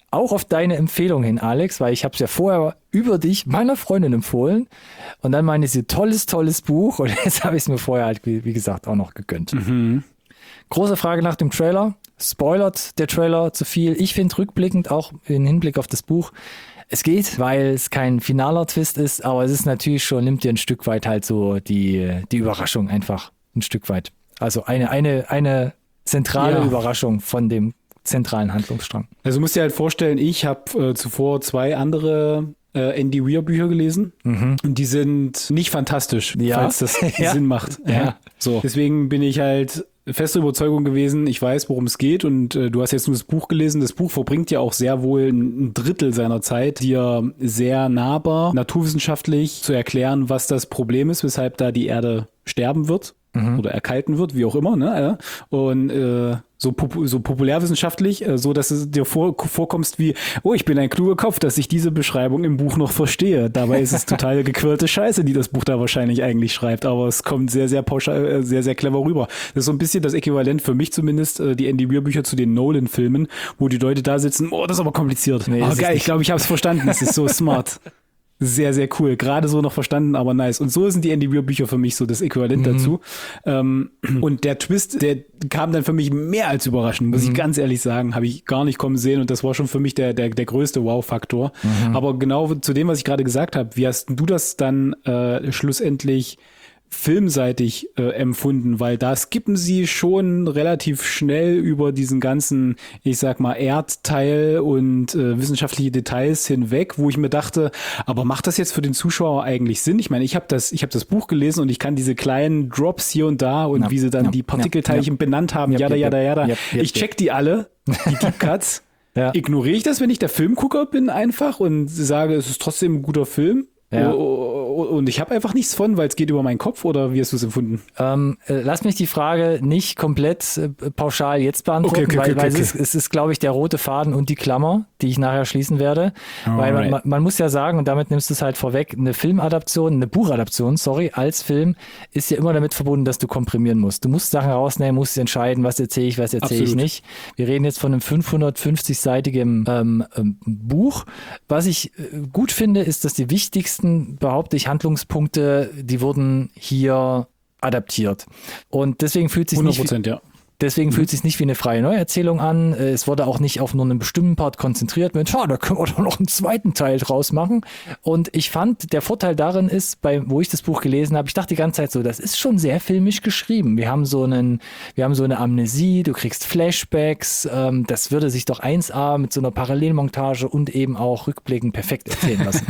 auch auf deine Empfehlung hin, Alex, weil ich habe es ja vorher über dich meiner Freundin empfohlen und dann meine sie, tolles, tolles Buch und jetzt habe ich es mir vorher halt, wie, wie gesagt, auch noch gegönnt. Mhm. Große Frage nach dem Trailer. Spoilert der Trailer zu viel? Ich finde rückblickend, auch im Hinblick auf das Buch, es geht, weil es kein finaler Twist ist, aber es ist natürlich schon, nimmt dir ein Stück weit halt so die, die Überraschung einfach ein Stück weit. Also eine, eine, eine zentrale Ja. Überraschung von dem zentralen Handlungsstrang. Also musst dir halt vorstellen, ich habe äh, zuvor zwei andere äh, Andy Weir Bücher gelesen Mhm. und die sind nicht fantastisch, Ja. falls das Ja. Sinn macht. Ja. So. Deswegen bin ich halt feste Überzeugung gewesen, ich weiß, worum es geht und äh, du hast jetzt nur das Buch gelesen. Das Buch verbringt ja auch sehr wohl ein, ein Drittel seiner Zeit, dir sehr nahbar, naturwissenschaftlich zu erklären, was das Problem ist, weshalb da die Erde sterben wird. Oder erkalten wird, wie auch immer, ne? ja. Und äh, so, pop- so populärwissenschaftlich, äh, so dass es dir vor- vorkommst wie, oh, ich bin ein kluger Kopf, dass ich diese Beschreibung im Buch noch verstehe. Dabei ist es total gequirlte Scheiße, die das Buch da wahrscheinlich eigentlich schreibt, aber es kommt sehr, sehr pauschal, äh, sehr, sehr clever rüber. Das ist so ein bisschen das Äquivalent für mich zumindest, äh, die Andy Weir Bücher zu den Nolan-Filmen, wo die Leute da sitzen, oh, das ist aber kompliziert. Nee, oh, das ist geil, nicht- ich glaube, ich habe es verstanden, das ist so smart. Sehr, sehr cool. Gerade so noch verstanden, aber nice. Und so sind die Andy Weir Bücher für mich so das Äquivalent dazu. Ähm, und der Twist, der kam dann für mich mehr als überraschend, muss ich ganz ehrlich sagen. Habe ich gar nicht kommen sehen und das war schon für mich der, der, der größte Wow-Faktor. Aber genau zu dem, was ich gerade gesagt habe, wie hast du das dann äh, schlussendlich filmseitig äh, empfunden, weil da skippen sie schon relativ schnell über diesen ganzen, ich sag mal, Erdteil und äh, wissenschaftliche Details hinweg, wo ich mir dachte, aber macht das jetzt für den Zuschauer eigentlich Sinn? Ich meine, ich habe das, ich habe das Buch gelesen und ich kann diese kleinen Drops hier und da und Ja, wie sie dann ja, die Partikelteilchen ja. benannt haben, Yep, jada, yep, jada, yep. jada. Yep, yep, ich check die alle, die Deep Cuts. Ja. Ignoriere ich das, wenn ich der Filmgucker bin einfach und sage, es ist trotzdem ein guter Film? Ja. Und ich habe einfach nichts von, weil es geht über meinen Kopf, oder wie hast du es empfunden? Ähm, äh, lass mich die Frage nicht komplett äh, pauschal jetzt beantworten, Okay, okay, weil, okay, weil okay. Es, ist, es ist, glaube ich, der rote Faden und die Klammer, die ich nachher schließen werde. Weil man, Alright. man, man muss ja sagen, und damit nimmst du es halt vorweg, eine Filmadaption, eine Buchadaption, sorry, als Film ist ja immer damit verbunden, dass du komprimieren musst. Du musst Sachen rausnehmen, musst entscheiden, was erzähle ich, was erzähle ich Absolut. nicht. Wir reden jetzt von einem fünfhundertfünfzig-seitigen ähm, ähm, Buch. Was ich äh, gut finde, ist, dass die wichtigsten, behaupte ich, Handlungspunkte, die wurden hier adaptiert. Und deswegen fühlt sich hundert nicht wie, Prozent, ja. deswegen fühlt sich nicht wie eine freie Neuerzählung an. Äh, Es wurde auch nicht auf nur einen bestimmten Part konzentriert. Mensch, ah, da können wir doch noch einen zweiten Teil draus machen. Und ich fand, der Vorteil darin ist, bei, wo ich das Buch gelesen habe, ich dachte die ganze Zeit so, das ist schon sehr filmisch geschrieben. Wir haben so einen, wir haben so eine Amnesie, du kriegst Flashbacks. Ähm, das würde sich doch eins a mit so einer Parallelmontage und eben auch rückblickend perfekt erzählen lassen.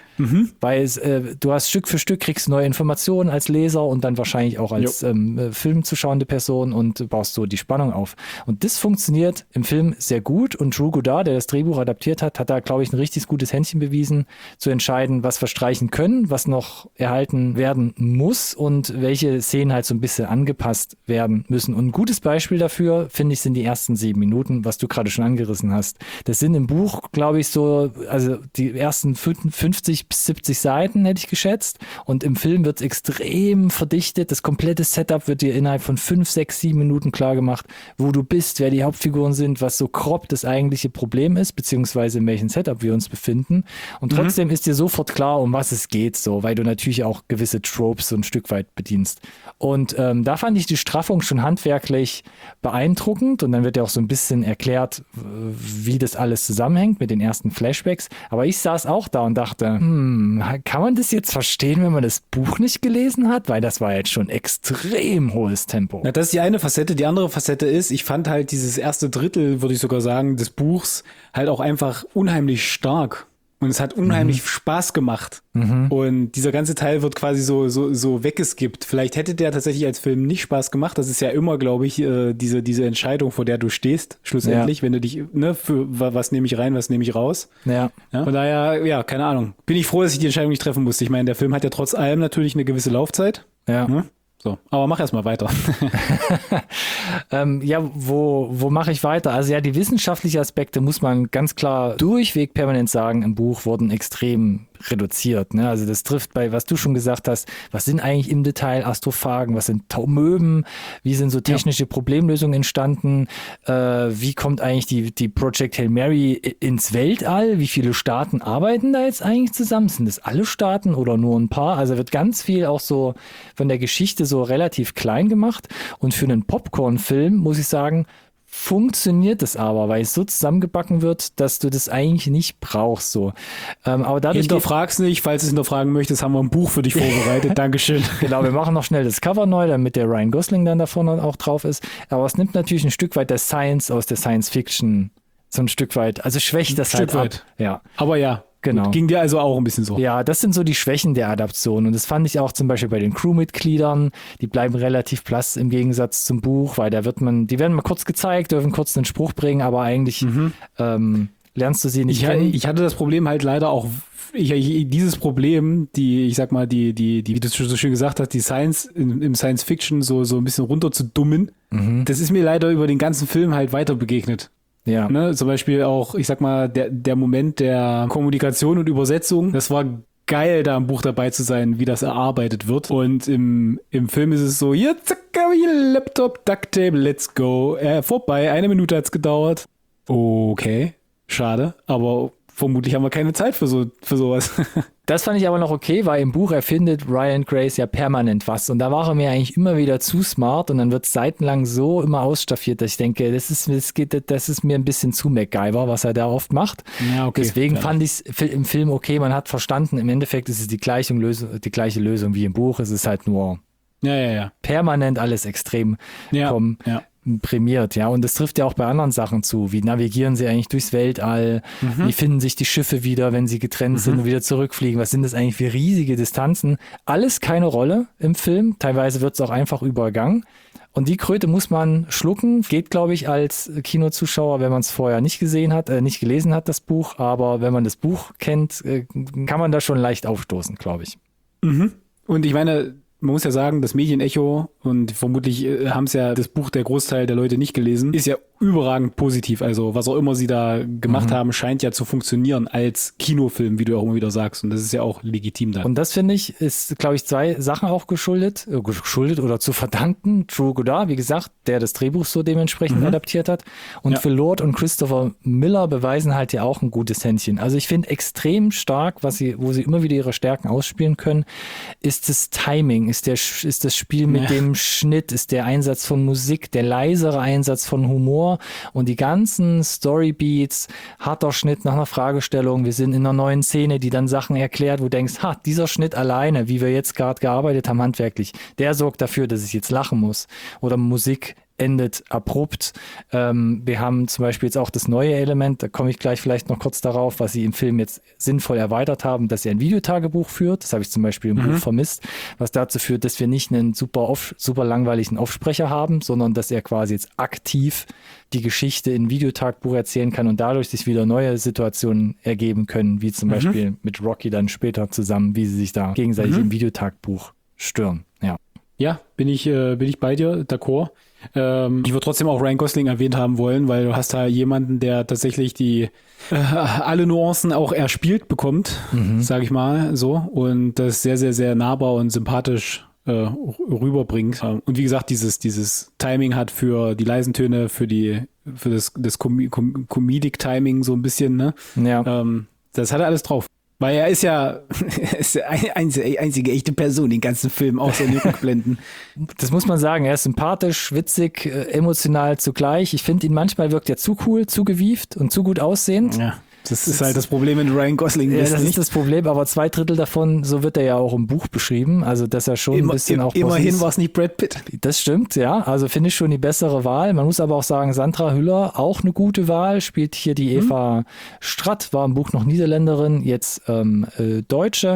Weil es, äh, du hast Stück für Stück, kriegst neue Informationen als Leser und dann wahrscheinlich auch als ähm, äh, Film zuschauende Person und baust so die Spannung auf. Und das funktioniert im Film sehr gut und Drew Goddard, der das Drehbuch adaptiert hat, hat da, glaube ich, ein richtig gutes Händchen bewiesen, zu entscheiden, was wir streichen können, was noch erhalten werden muss und welche Szenen halt so ein bisschen angepasst werden müssen. Und ein gutes Beispiel dafür, finde ich, sind die ersten sieben Minuten, was du gerade schon angerissen hast. Das sind im Buch, glaube ich, so, also die ersten fünfzig bis siebzig Seiten, hätte ich geschätzt. Und im Film wird es extrem verdichtet. Das komplette Setup wird dir innerhalb von fünf, sechs, sieben Minuten klar gemacht, wo du bist, wer die Hauptfiguren sind, was so grob das eigentliche Problem ist, beziehungsweise in welchem Setup wir uns befinden. Und trotzdem ist dir sofort klar, um was es geht, so, weil du natürlich auch gewisse Tropes so ein Stück weit bedienst. Und ähm, da fand ich die Straffung schon handwerklich beeindruckend. Und dann wird ja auch so ein bisschen erklärt, wie das alles zusammenhängt mit den ersten Flashbacks. Aber ich saß auch da und dachte, hm, kann man das jetzt verstehen, wenn man das Buch nicht gelesen hat? Weil das war jetzt schon extrem hohes Tempo. Na, das ist die eine Facette. Die andere Facette ist, ich fand halt dieses erste Drittel, würde ich sogar sagen, des Buchs halt auch einfach unheimlich stark. Und es hat unheimlich mhm. Spaß gemacht. Mhm. Und dieser ganze Teil wird quasi so, so, so weggeskippt. Vielleicht hätte der tatsächlich als Film nicht Spaß gemacht. Das ist ja immer, glaube ich, äh, diese, diese Entscheidung, vor der du stehst, schlussendlich, ja. wenn du dich, ne, für was nehme ich rein, was nehme ich raus. Ja. ja. Von daher, ja, keine Ahnung. Bin ich froh, dass ich die Entscheidung nicht treffen musste. Ich meine, der Film hat ja trotz allem natürlich eine gewisse Laufzeit. Ja. Ne? So, aber mach erst mal weiter. ähm, ja, wo, wo mache ich weiter? Also ja, die wissenschaftlichen Aspekte muss man ganz klar durchweg permanent sagen, im Buch wurden extrem reduziert. Ne? Also das trifft bei, was du schon gesagt hast, was sind eigentlich im Detail Astrophagen, was sind Taumöben, wie sind so technische ja. Problemlösungen entstanden, äh, wie kommt eigentlich die, die Project Hail Mary ins Weltall, wie viele Staaten arbeiten da jetzt eigentlich zusammen, sind das alle Staaten oder nur ein paar? Also wird ganz viel auch so von der Geschichte so relativ klein gemacht und für einen Popcorn-Film muss ich sagen, funktioniert es aber, weil es so zusammengebacken wird, dass du das eigentlich nicht brauchst. So. Ähm, aber dadurch Hinterfrag's nicht, falls du es hinterfragen möchtest, haben wir ein Buch für dich vorbereitet. Dankeschön. Genau, wir machen noch schnell das Cover neu, damit der Ryan Gosling dann da vorne auch drauf ist. Aber es nimmt natürlich ein Stück weit der Science aus der Science Fiction so ein Stück weit, also schwächt das ein halt Stück ab. Weit. Ja. Aber ja. Genau. Gut, ging dir also auch ein bisschen so. Ja, das sind so die Schwächen der Adaption. Und das fand ich auch zum Beispiel bei den Crewmitgliedern. Die bleiben relativ blass im Gegensatz zum Buch, weil da wird man, die werden mal kurz gezeigt, dürfen kurz einen Spruch bringen, aber eigentlich mhm. ähm, lernst du sie nicht ich, kennen. Ich hatte das Problem halt leider auch, ich, ich, dieses Problem, die, ich sag mal, die, die, die, wie du so schön gesagt hast, die Science im, im Science Fiction so, so ein bisschen runter zu dummen, mhm. das ist mir leider über den ganzen Film halt weiter begegnet. Ja. Ne, zum Beispiel auch, ich sag mal, der, der Moment der Kommunikation und Übersetzung, das war geil, da im Buch dabei zu sein, wie das erarbeitet wird. Und im, im Film ist es so, hier, zack, Laptop, Ducktape, let's go. Äh, vorbei, eine Minute hat's gedauert. Okay, schade, aber vermutlich haben wir keine Zeit für so für sowas. Das fand ich aber noch okay, weil im Buch erfindet Ryan Grace ja permanent was und da war er mir eigentlich immer wieder zu smart und dann wird es seitenlang so immer ausstaffiert, dass ich denke, das ist, das geht, das ist mir ein bisschen zu MacGyver, was er da oft macht. Ja, okay. Deswegen ja. fand ich es im Film okay, man hat verstanden, im Endeffekt ist es die gleiche Lösung, die gleiche Lösung wie im Buch, es ist halt nur ja, ja, ja. permanent alles extrem ja, kommen. Ja. prämiert, ja, und das trifft ja auch bei anderen Sachen zu. Wie navigieren sie eigentlich durchs Weltall? Mhm. Wie finden sich die Schiffe wieder, wenn sie getrennt mhm. sind und wieder zurückfliegen? Was sind das eigentlich für riesige Distanzen? Alles keine Rolle im Film. Teilweise wird es auch einfach übergangen. Und die Kröte muss man schlucken. Geht, glaube ich, als Kinozuschauer, wenn man es vorher nicht gesehen hat, äh, nicht gelesen hat, das Buch. Aber wenn man das Buch kennt, äh, kann man da schon leicht aufstoßen, glaube ich. Mhm. Und ich meine, man muss ja sagen, das Medienecho, und vermutlich äh, haben es ja das Buch der Großteil der Leute nicht gelesen, ist ja überragend positiv. Also was auch immer sie da gemacht mhm. haben, scheint ja zu funktionieren als Kinofilm, wie du auch immer wieder sagst. Und das ist ja auch legitim dann. Und das, finde ich, ist, glaube ich, zwei Sachen auch geschuldet, äh, geschuldet oder zu verdanken. Drew Goddard, wie gesagt, der das Drehbuch so dementsprechend mhm. adaptiert hat. Und ja. Phil Lord und Christopher Miller beweisen halt ja auch ein gutes Händchen. Also ich finde extrem stark, was sie, wo sie immer wieder ihre Stärken ausspielen können, ist das Timing, ist der, ist das Spiel mit ja. dem Schnitt, ist der Einsatz von Musik, der leisere Einsatz von Humor und die ganzen Storybeats, harter Schnitt nach einer Fragestellung. Wir sind in einer neuen Szene, die dann Sachen erklärt, wo du denkst, ha, dieser Schnitt alleine, wie wir jetzt gerade gearbeitet haben handwerklich, der sorgt dafür, dass ich jetzt lachen muss. Oder Musik endet abrupt. Ähm, wir haben zum Beispiel jetzt auch das neue Element, da komme ich gleich vielleicht noch kurz darauf, was sie im Film jetzt sinnvoll erweitert haben, dass er ein Videotagebuch führt. Das habe ich zum Beispiel im mhm. Buch vermisst, was dazu führt, dass wir nicht einen super, off, super langweiligen Aufsprecher haben, sondern dass er quasi jetzt aktiv die Geschichte in Videotagebuch erzählen kann und dadurch sich wieder neue Situationen ergeben können, wie zum mhm. Beispiel mit Rocky dann später zusammen, wie sie sich da gegenseitig mhm. im Videotagebuch stören. Ja, ja bin ich, äh, bin ich bei dir, d'accord. Ähm, ich würde trotzdem auch Ryan Gosling erwähnt haben wollen, weil du hast da jemanden, der tatsächlich die äh, alle Nuancen auch erspielt bekommt, mhm. sage ich mal so, und das sehr, sehr, sehr nahbar und sympathisch äh, rüberbringt. Und wie gesagt, dieses dieses Timing hat für die leisen Töne, für die für das das Com- Com- Comedic Timing so ein bisschen, ne? Ja. Ähm, das hat er alles drauf. Weil er ist ja ist eine einzige, einzige echte Person, den ganzen Film, außer in den Rückblenden. Das muss man sagen, er ist sympathisch, witzig, emotional zugleich. Ich finde ihn manchmal wirkt er zu cool, zu gewieft und zu gut aussehend. Ja. Das ist halt das Problem mit Ryan Gosling. Ja, das nicht. ist das Problem, aber zwei Drittel davon, so wird er ja auch im Buch beschrieben, also dass er schon Immer, ein bisschen im, auch... Immerhin war es nicht Brad Pitt. Das stimmt, ja, also finde ich schon die bessere Wahl. Man muss aber auch sagen, Sandra Hüller, auch eine gute Wahl, spielt hier die Eva hm. Stratt, war im Buch noch Niederländerin, jetzt ähm, äh, Deutsche.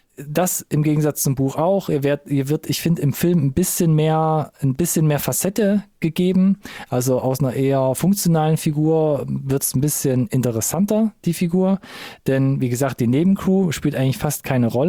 Das im Gegensatz zum Buch auch. Ihr wird, ihr wird, ich finde, im Film ein bisschen mehr, ein bisschen mehr Facette gegeben. Also aus einer eher funktionalen Figur wird es ein bisschen interessanter, die Figur. Denn, wie gesagt, die Nebencrew spielt eigentlich fast keine Rolle.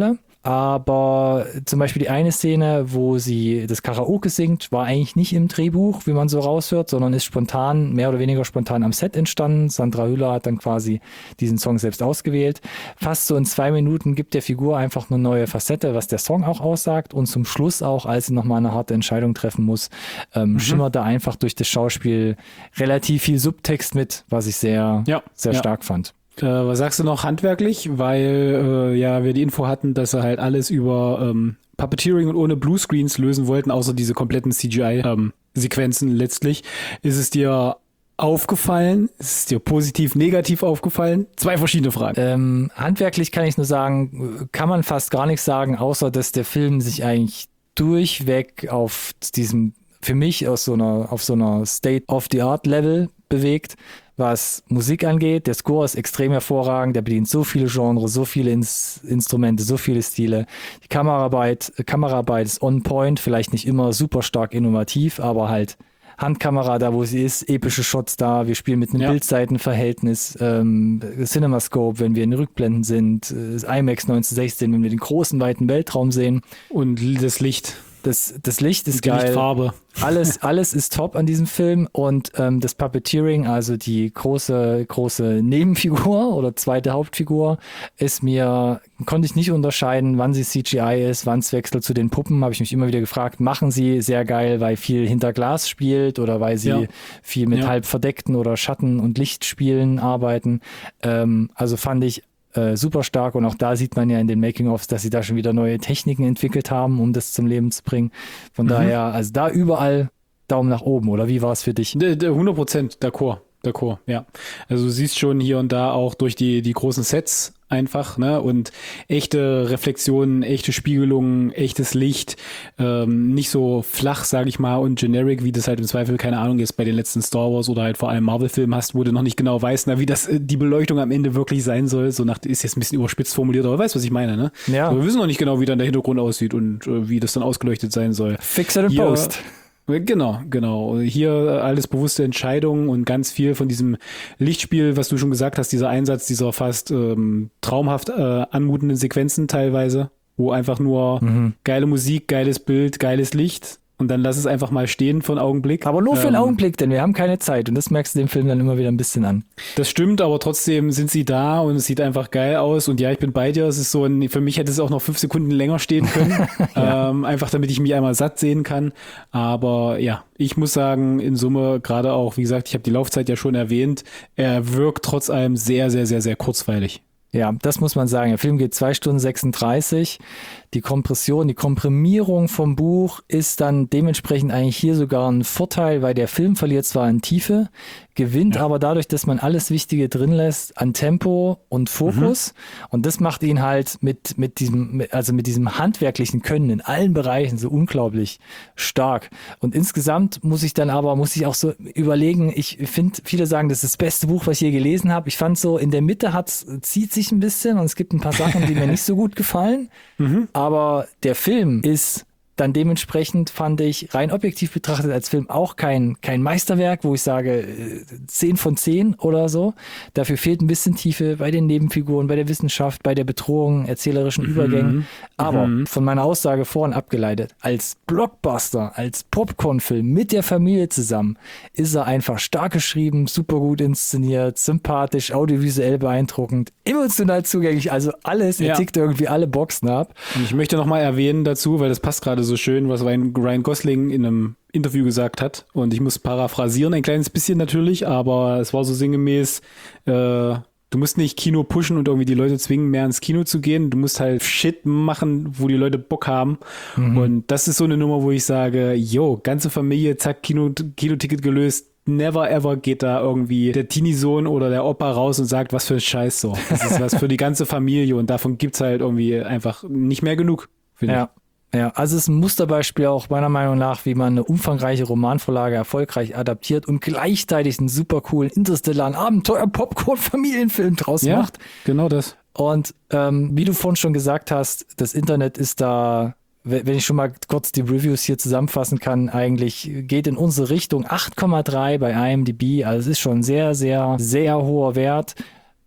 aber zum Beispiel die eine Szene, wo sie das Karaoke singt, war eigentlich nicht im Drehbuch, wie man so raushört, sondern ist spontan, mehr oder weniger spontan am Set entstanden. Sandra Hüller hat dann quasi diesen Song selbst ausgewählt. Fast so in zwei Minuten gibt der Figur einfach eine neue Facette, was der Song auch aussagt, und zum Schluss auch, als sie nochmal eine harte Entscheidung treffen muss, ähm, mhm. schimmert da einfach durch das Schauspiel relativ viel Subtext mit, was ich sehr, ja, sehr ja. stark fand. Äh, was sagst du noch handwerklich? Weil äh, ja wir die Info hatten, dass sie halt alles über ähm, Puppeteering und ohne Bluescreens lösen wollten, außer diese kompletten C G I-Sequenzen ähm, letztlich. Ist es dir aufgefallen? Ist es dir positiv, negativ aufgefallen? Zwei verschiedene Fragen. Ähm, handwerklich kann ich nur sagen, kann man fast gar nichts sagen, außer dass der Film sich eigentlich durchweg auf diesem, für mich aus so einer, auf so einer State-of-the-Art-Level bewegt, was Musik angeht. Der Score ist extrem hervorragend, der bedient so viele Genres, so viele Ins- Instrumente, so viele Stile. Die Kameraarbeit, Kameraarbeit ist on point, vielleicht nicht immer super stark innovativ, aber halt Handkamera da, wo sie ist, epische Shots da, wir spielen mit einem ja. Bildseitenverhältnis, ähm, CinemaScope, wenn wir in Rückblenden sind, das IMAX neunzehnhundertsechzehn, wenn wir den großen, weiten Weltraum sehen. Und das Licht. Das, das Licht ist die geil. Lichtfarbe. Alles, alles ist top an diesem Film, und ähm, das Puppeteering, also die große, große Nebenfigur oder zweite Hauptfigur, ist mir, konnte ich nicht unterscheiden, wann sie C G I ist, wann es wechselt zu den Puppen, habe ich mich immer wieder gefragt. Machen sie sehr geil, weil viel hinter Glas spielt oder weil sie ja. viel mit ja. halb verdeckten oder Schatten- und Lichtspielen arbeiten. Ähm, also fand ich super stark, und auch da sieht man ja in den Making-ofs, dass sie da schon wieder neue Techniken entwickelt haben, um das zum Leben zu bringen. Von mhm. daher, also da überall Daumen nach oben, oder wie war es für dich? hundert Prozent d'accord, d'accord, ja. Also du siehst schon hier und da auch durch die, die großen Sets einfach, ne, und echte Reflexionen, echte Spiegelungen, echtes Licht, ähm, nicht so flach, sage ich mal, und generic, wie das halt im Zweifel, keine Ahnung, jetzt bei den letzten Star Wars oder halt vor allem Marvel-Filmen hast, wo du noch nicht genau weißt, na, wie das, die Beleuchtung am Ende wirklich sein soll, so nach, ist jetzt ein bisschen überspitzt formuliert, aber weißt, was ich meine, ne? Ja. Aber wir wissen noch nicht genau, wie dann der Hintergrund aussieht und äh, wie das dann ausgeleuchtet sein soll. Fix it in post. Genau, genau. Hier alles bewusste Entscheidungen und ganz viel von diesem Lichtspiel, was du schon gesagt hast, dieser Einsatz dieser fast ähm, traumhaft äh, anmutenden Sequenzen teilweise, wo einfach nur mhm. geile Musik, geiles Bild, geiles Licht, und dann lass es einfach mal stehen für einen Augenblick. Aber nur für einen ähm, Augenblick, denn wir haben keine Zeit, und das merkst du dem Film dann immer wieder ein bisschen an. Das stimmt, aber trotzdem sind sie da und es sieht einfach geil aus, und ja, ich bin bei dir, es ist so ein, für mich hätte es auch noch fünf Sekunden länger stehen können, ja. ähm, einfach damit ich mich einmal satt sehen kann, aber ja, ich muss sagen, in Summe, gerade auch, wie gesagt, ich habe die Laufzeit ja schon erwähnt, er wirkt trotz allem sehr, sehr, sehr, sehr kurzweilig. Ja, das muss man sagen. Der Film geht zwei Stunden sechsunddreißig. Die Kompression, die Komprimierung vom Buch ist dann dementsprechend eigentlich hier sogar ein Vorteil, weil der Film verliert zwar an Tiefe, gewinnt ja. aber dadurch, dass man alles Wichtige drin lässt, an Tempo und Fokus. Mhm. Und das macht ihn halt mit, mit diesem, also mit diesem handwerklichen Können in allen Bereichen so unglaublich stark. Und insgesamt muss ich dann aber, muss ich auch so überlegen, ich finde, viele sagen, das ist das beste Buch, was ich je gelesen habe. Ich fand so, in der Mitte hat's, zieht sich ein bisschen, und es gibt ein paar Sachen, die mir nicht so gut gefallen. Mhm. Aber der Film ist dann dementsprechend, fand ich, rein objektiv betrachtet als Film auch kein, kein Meisterwerk, wo ich sage zehn von zehn oder so. Dafür fehlt ein bisschen Tiefe bei den Nebenfiguren, bei der Wissenschaft, bei der Bedrohung, erzählerischen mhm. Übergängen. Aber mhm. von meiner Aussage vorhin abgeleitet, als Blockbuster, als Popcorn-Film mit der Familie zusammen, ist er einfach stark geschrieben, super gut inszeniert, sympathisch, audiovisuell beeindruckend, emotional zugänglich, also alles, er ja. tickt irgendwie alle Boxen ab. Und ich möchte nochmal erwähnen dazu, weil das passt gerade so schön, was Ryan Gosling in einem Interview gesagt hat, und ich muss paraphrasieren ein kleines bisschen natürlich, aber es war so sinngemäß, äh, du musst nicht Kino pushen und irgendwie die Leute zwingen, mehr ins Kino zu gehen, du musst halt Shit machen, wo die Leute Bock haben, mhm. und das ist so eine Nummer, wo ich sage, yo, ganze Familie, zack, Kino, Kinoticket gelöst, never ever geht da irgendwie der Teenie-Sohn oder der Opa raus und sagt, was für ein Scheiß so. Das ist was für die ganze Familie, und davon gibt's halt irgendwie einfach nicht mehr genug, finde ja. ich. Ja, also es ist ein Musterbeispiel auch meiner Meinung nach, wie man eine umfangreiche Romanvorlage erfolgreich adaptiert und gleichzeitig einen super coolen, interstellaren Abenteuer-Popcorn-Familienfilm draus ja, macht. Genau das. Und ähm, wie du vorhin schon gesagt hast, das Internet ist da, wenn ich schon mal kurz die Reviews hier zusammenfassen kann, eigentlich geht in unsere Richtung acht Komma drei bei I M D B. Also es ist schon sehr, sehr, sehr hoher Wert.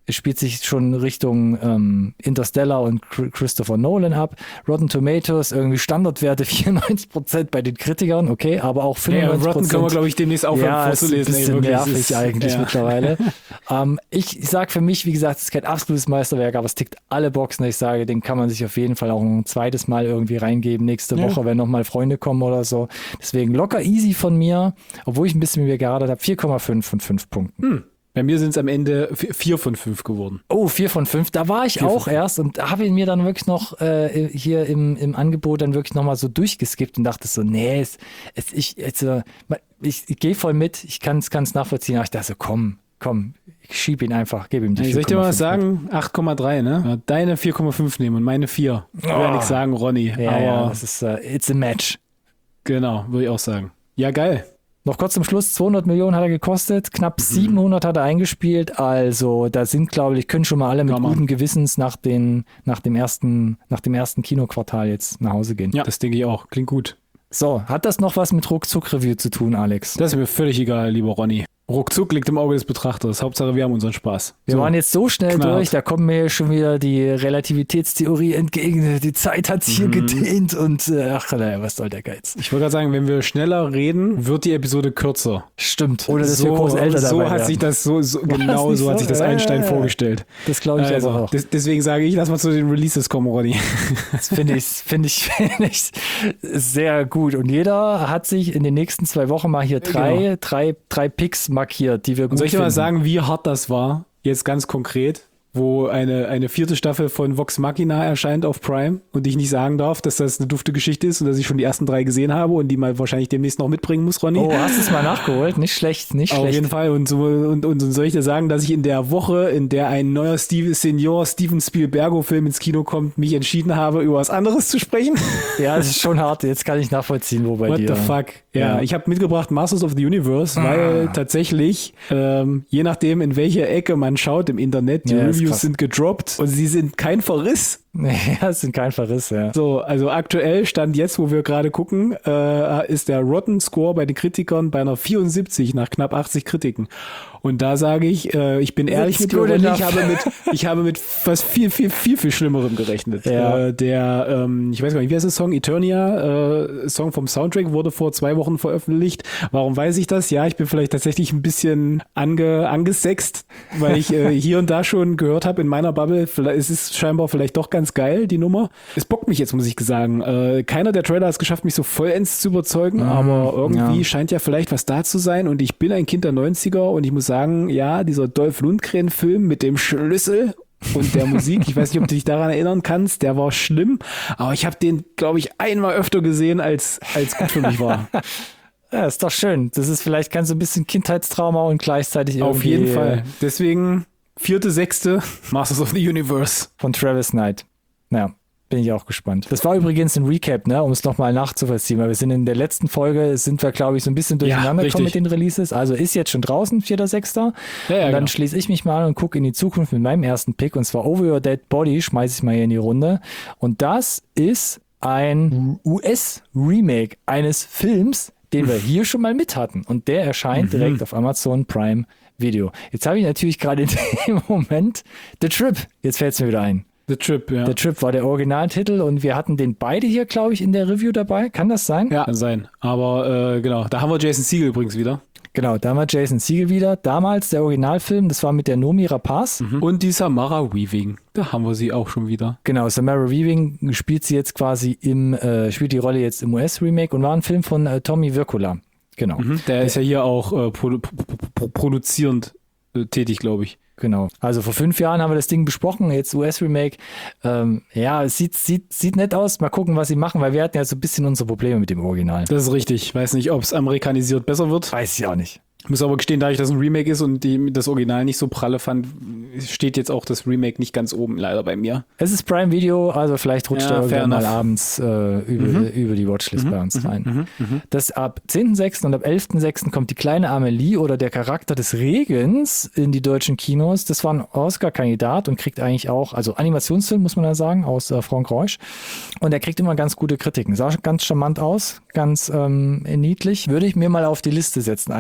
spielt sich schon Richtung ähm, Interstellar und Christopher Nolan ab. Rotten Tomatoes, irgendwie Standardwerte vierundneunzig Prozent bei den Kritikern, okay, aber auch fünfundneunzig Prozent. Ja, Rotten können wir, glaube ich, demnächst aufhören ja, vorzulesen. Ist ein bisschen ey, nervig ist, eigentlich ja. mittlerweile. ähm, ich ich sage für mich, wie gesagt, es ist kein absolutes Meisterwerk, aber es tickt alle Boxen. Ich sage, den kann man sich auf jeden Fall auch ein zweites Mal irgendwie reingeben nächste Ja. Woche, wenn nochmal Freunde kommen oder so. Deswegen locker easy von mir, obwohl ich ein bisschen mit mir geradert habe, vier Komma fünf von fünf Punkten. Hm. Bei mir sind es am Ende vier von fünf geworden. Oh, vier von fünf. Da war ich Vier auch von erst und habe ihn mir dann wirklich noch äh, hier im, im Angebot dann wirklich nochmal so durchgeskippt und dachte so, nee, es, es, ich, es, äh, ich, ich gehe voll mit, ich kann es nachvollziehen. Aber ich dachte so, komm, komm, ich schieb ihn einfach, gebe ihm die Ja, soll ich dir mal was sagen? acht Komma drei, ne? Ja, deine vier Komma fünf nehmen und meine vier. Ich will ja Oh. nichts sagen, Ronny. Ja, aber ja, das ist, uh, it's a match. genau, würde ich auch sagen. Ja, geil. Noch kurz zum Schluss, zweihundert Millionen hat er gekostet, knapp siebenhundert hat er eingespielt, also da sind, glaube ich, können schon mal alle mit Hammer. guten Gewissens nach, den, nach, dem ersten, nach dem ersten Kinoquartal jetzt nach Hause gehen. Ja, das denke ich auch. Klingt gut. So, hat das noch was mit Ruckzuck-Review zu tun, Alex? Das ist mir völlig egal, lieber Ronny. Ruckzuck liegt im Auge des Betrachters. Hauptsache, wir haben unseren Spaß. Wir So. waren jetzt so schnell knallt. durch, da kommt mir schon wieder die Relativitätstheorie entgegen. Die Zeit hat sich hier Mhm. gedehnt und äh, ach, naja, was soll der Geiz? Ich wollte gerade sagen, wenn wir schneller reden, wird die Episode kürzer. Stimmt. Oder dass so, wir groß älter so dabei hat sich werden. das so, so War genau das so nicht hat so? sich das Ja, Einstein ja, ja. vorgestellt. Das glaube ich Also, aber auch. des, deswegen sage ich, lass mal zu den Releases kommen, Ronny. Das finde ich, finde ich, finde ich sehr gut. Und jeder hat sich in den nächsten zwei Wochen mal hier drei, Genau. drei, drei Picks markiert, die wir gut Und soll ich dir finden. mal sagen, wie hart das war? Jetzt ganz konkret, wo eine, eine vierte Staffel von Vox Machina erscheint auf Prime und ich nicht sagen darf, dass das eine dufte Geschichte ist und dass ich schon die ersten drei gesehen habe und die mal wahrscheinlich demnächst noch mitbringen muss, Ronny. Oh, hast du es mal nachgeholt? Nicht schlecht, nicht Auf schlecht. jeden Fall. Und, so, und, und soll ich dir sagen, dass ich in der Woche, in der ein neuer Steve, Senior Steven Spielbergo-Film ins Kino kommt, mich entschieden habe, über was anderes zu sprechen? Ja, das ist schon hart. Jetzt kann ich nachvollziehen, wo bei What dir. the fuck? Ja, Ja. ich habe mitgebracht Masters of the Universe, weil tatsächlich, ähm, je nachdem, in welche Ecke man schaut im Internet, die Ja, ist Reviews krass. sind gedroppt und sie sind kein Verriss. Ja, das sind kein Verriss, ja. So, also aktuell Stand jetzt, wo wir gerade gucken, äh, ist der Rotten Score bei den Kritikern bei einer vierundsiebzig nach knapp achtzig Kritiken. Und da sage ich, äh, ich bin ehrlich It's mit dir, good Ronny, enough. ich habe mit, ich habe mit was viel, viel, viel, viel Schlimmerem gerechnet. Ja. Äh, der, ähm, ich weiß gar nicht, wie heißt der Song? Eternia, äh, Song vom Soundtrack wurde vor zwei Wochen veröffentlicht. Warum weiß ich das? Ja, ich bin vielleicht tatsächlich ein bisschen ange, angesext, weil ich äh, hier und da schon gehört habe in meiner Bubble, vielleicht, es ist scheinbar vielleicht doch ganz geil, die Nummer. Es bockt mich jetzt, muss ich sagen. Äh, keiner der Trailer hat es geschafft, mich so vollends zu überzeugen, aber irgendwie ja. scheint ja vielleicht was da zu sein und ich bin ein Kind der neunziger und ich muss sagen, ja, dieser Dolph Lundgren-Film mit dem Schlüssel und der Musik, ich weiß nicht, ob du dich daran erinnern kannst, der war schlimm, aber ich habe den, glaube ich, einmal öfter gesehen, als, als gut für mich war. Ja, ist doch schön. Das ist vielleicht ganz so ein bisschen Kindheitstrauma und gleichzeitig irgendwie Auf jeden Fall. Deswegen vierte, sechste Masters of the Universe. von Travis Knight. Naja, bin ich auch gespannt. Das war übrigens ein Recap, ne, um es nochmal nachzuvollziehen, weil wir sind in der letzten Folge, sind wir, glaube ich, so ein bisschen durcheinander gekommen mit richtig. den Releases. Also ist jetzt schon draußen, vierter sechster Ja, ja, Und dann genau. schließe ich mich mal an und gucke in die Zukunft mit meinem ersten Pick, und zwar Over Your Dead Body, schmeiße ich mal hier in die Runde. Und das ist ein U S-Remake eines Films, den wir hier schon mal mit hatten. Und der erscheint direkt auf Amazon Prime Video. Jetzt habe ich natürlich gerade in dem Moment The Trip. Jetzt fällt es mir wieder ein. The Trip, ja. The Trip war der Originaltitel und wir hatten den beide hier, glaube ich, in der Review dabei. Kann das sein? Ja, kann sein. Aber äh, genau, da haben wir Jason Segel übrigens wieder. Genau, da war Jason Segel wieder. Damals der Originalfilm, das war mit der Noomi Rapace. Und die Samara Weaving, da haben wir sie auch schon wieder. Genau, Samara Weaving spielt sie jetzt quasi im, äh, spielt die Rolle jetzt im U S-Remake und war ein Film von äh, Tommy Wirkola. Genau. Mhm. Der ist ja hier auch äh, produ pro pro produzierend äh, tätig, glaube ich. Genau. Also vor fünf Jahren haben wir das Ding besprochen, jetzt U S-Remake. Ähm, ja, es sieht, sieht, sieht nett aus. Mal gucken, was sie machen, weil wir hatten ja so ein bisschen unsere Probleme mit dem Original. Das ist richtig. Ich weiß nicht, ob es amerikanisiert besser wird. Weiß ich auch nicht. Ich muss aber gestehen, da ich das ein Remake ist und die, das Original nicht so pralle fand, steht jetzt auch das Remake nicht ganz oben, leider bei mir. Es ist Prime Video, also vielleicht rutscht Ja, er fair irgendwann mal enough. abends äh, über, Mhm. über die Watchlist Mhm. bei uns Mhm. rein. Mhm. Das ab zehnten sechsten und ab elften sechsten kommt die kleine Amelie oder der Charakter des Regens in die deutschen Kinos. Das war ein Oscar-Kandidat und kriegt eigentlich auch, also Animationsfilm muss man da sagen, aus äh, Frank Reusch. Und er kriegt immer ganz gute Kritiken. Sah ganz charmant aus, ganz ähm, niedlich. Würde ich mir mal auf die Liste setzen, Alex. Kann aber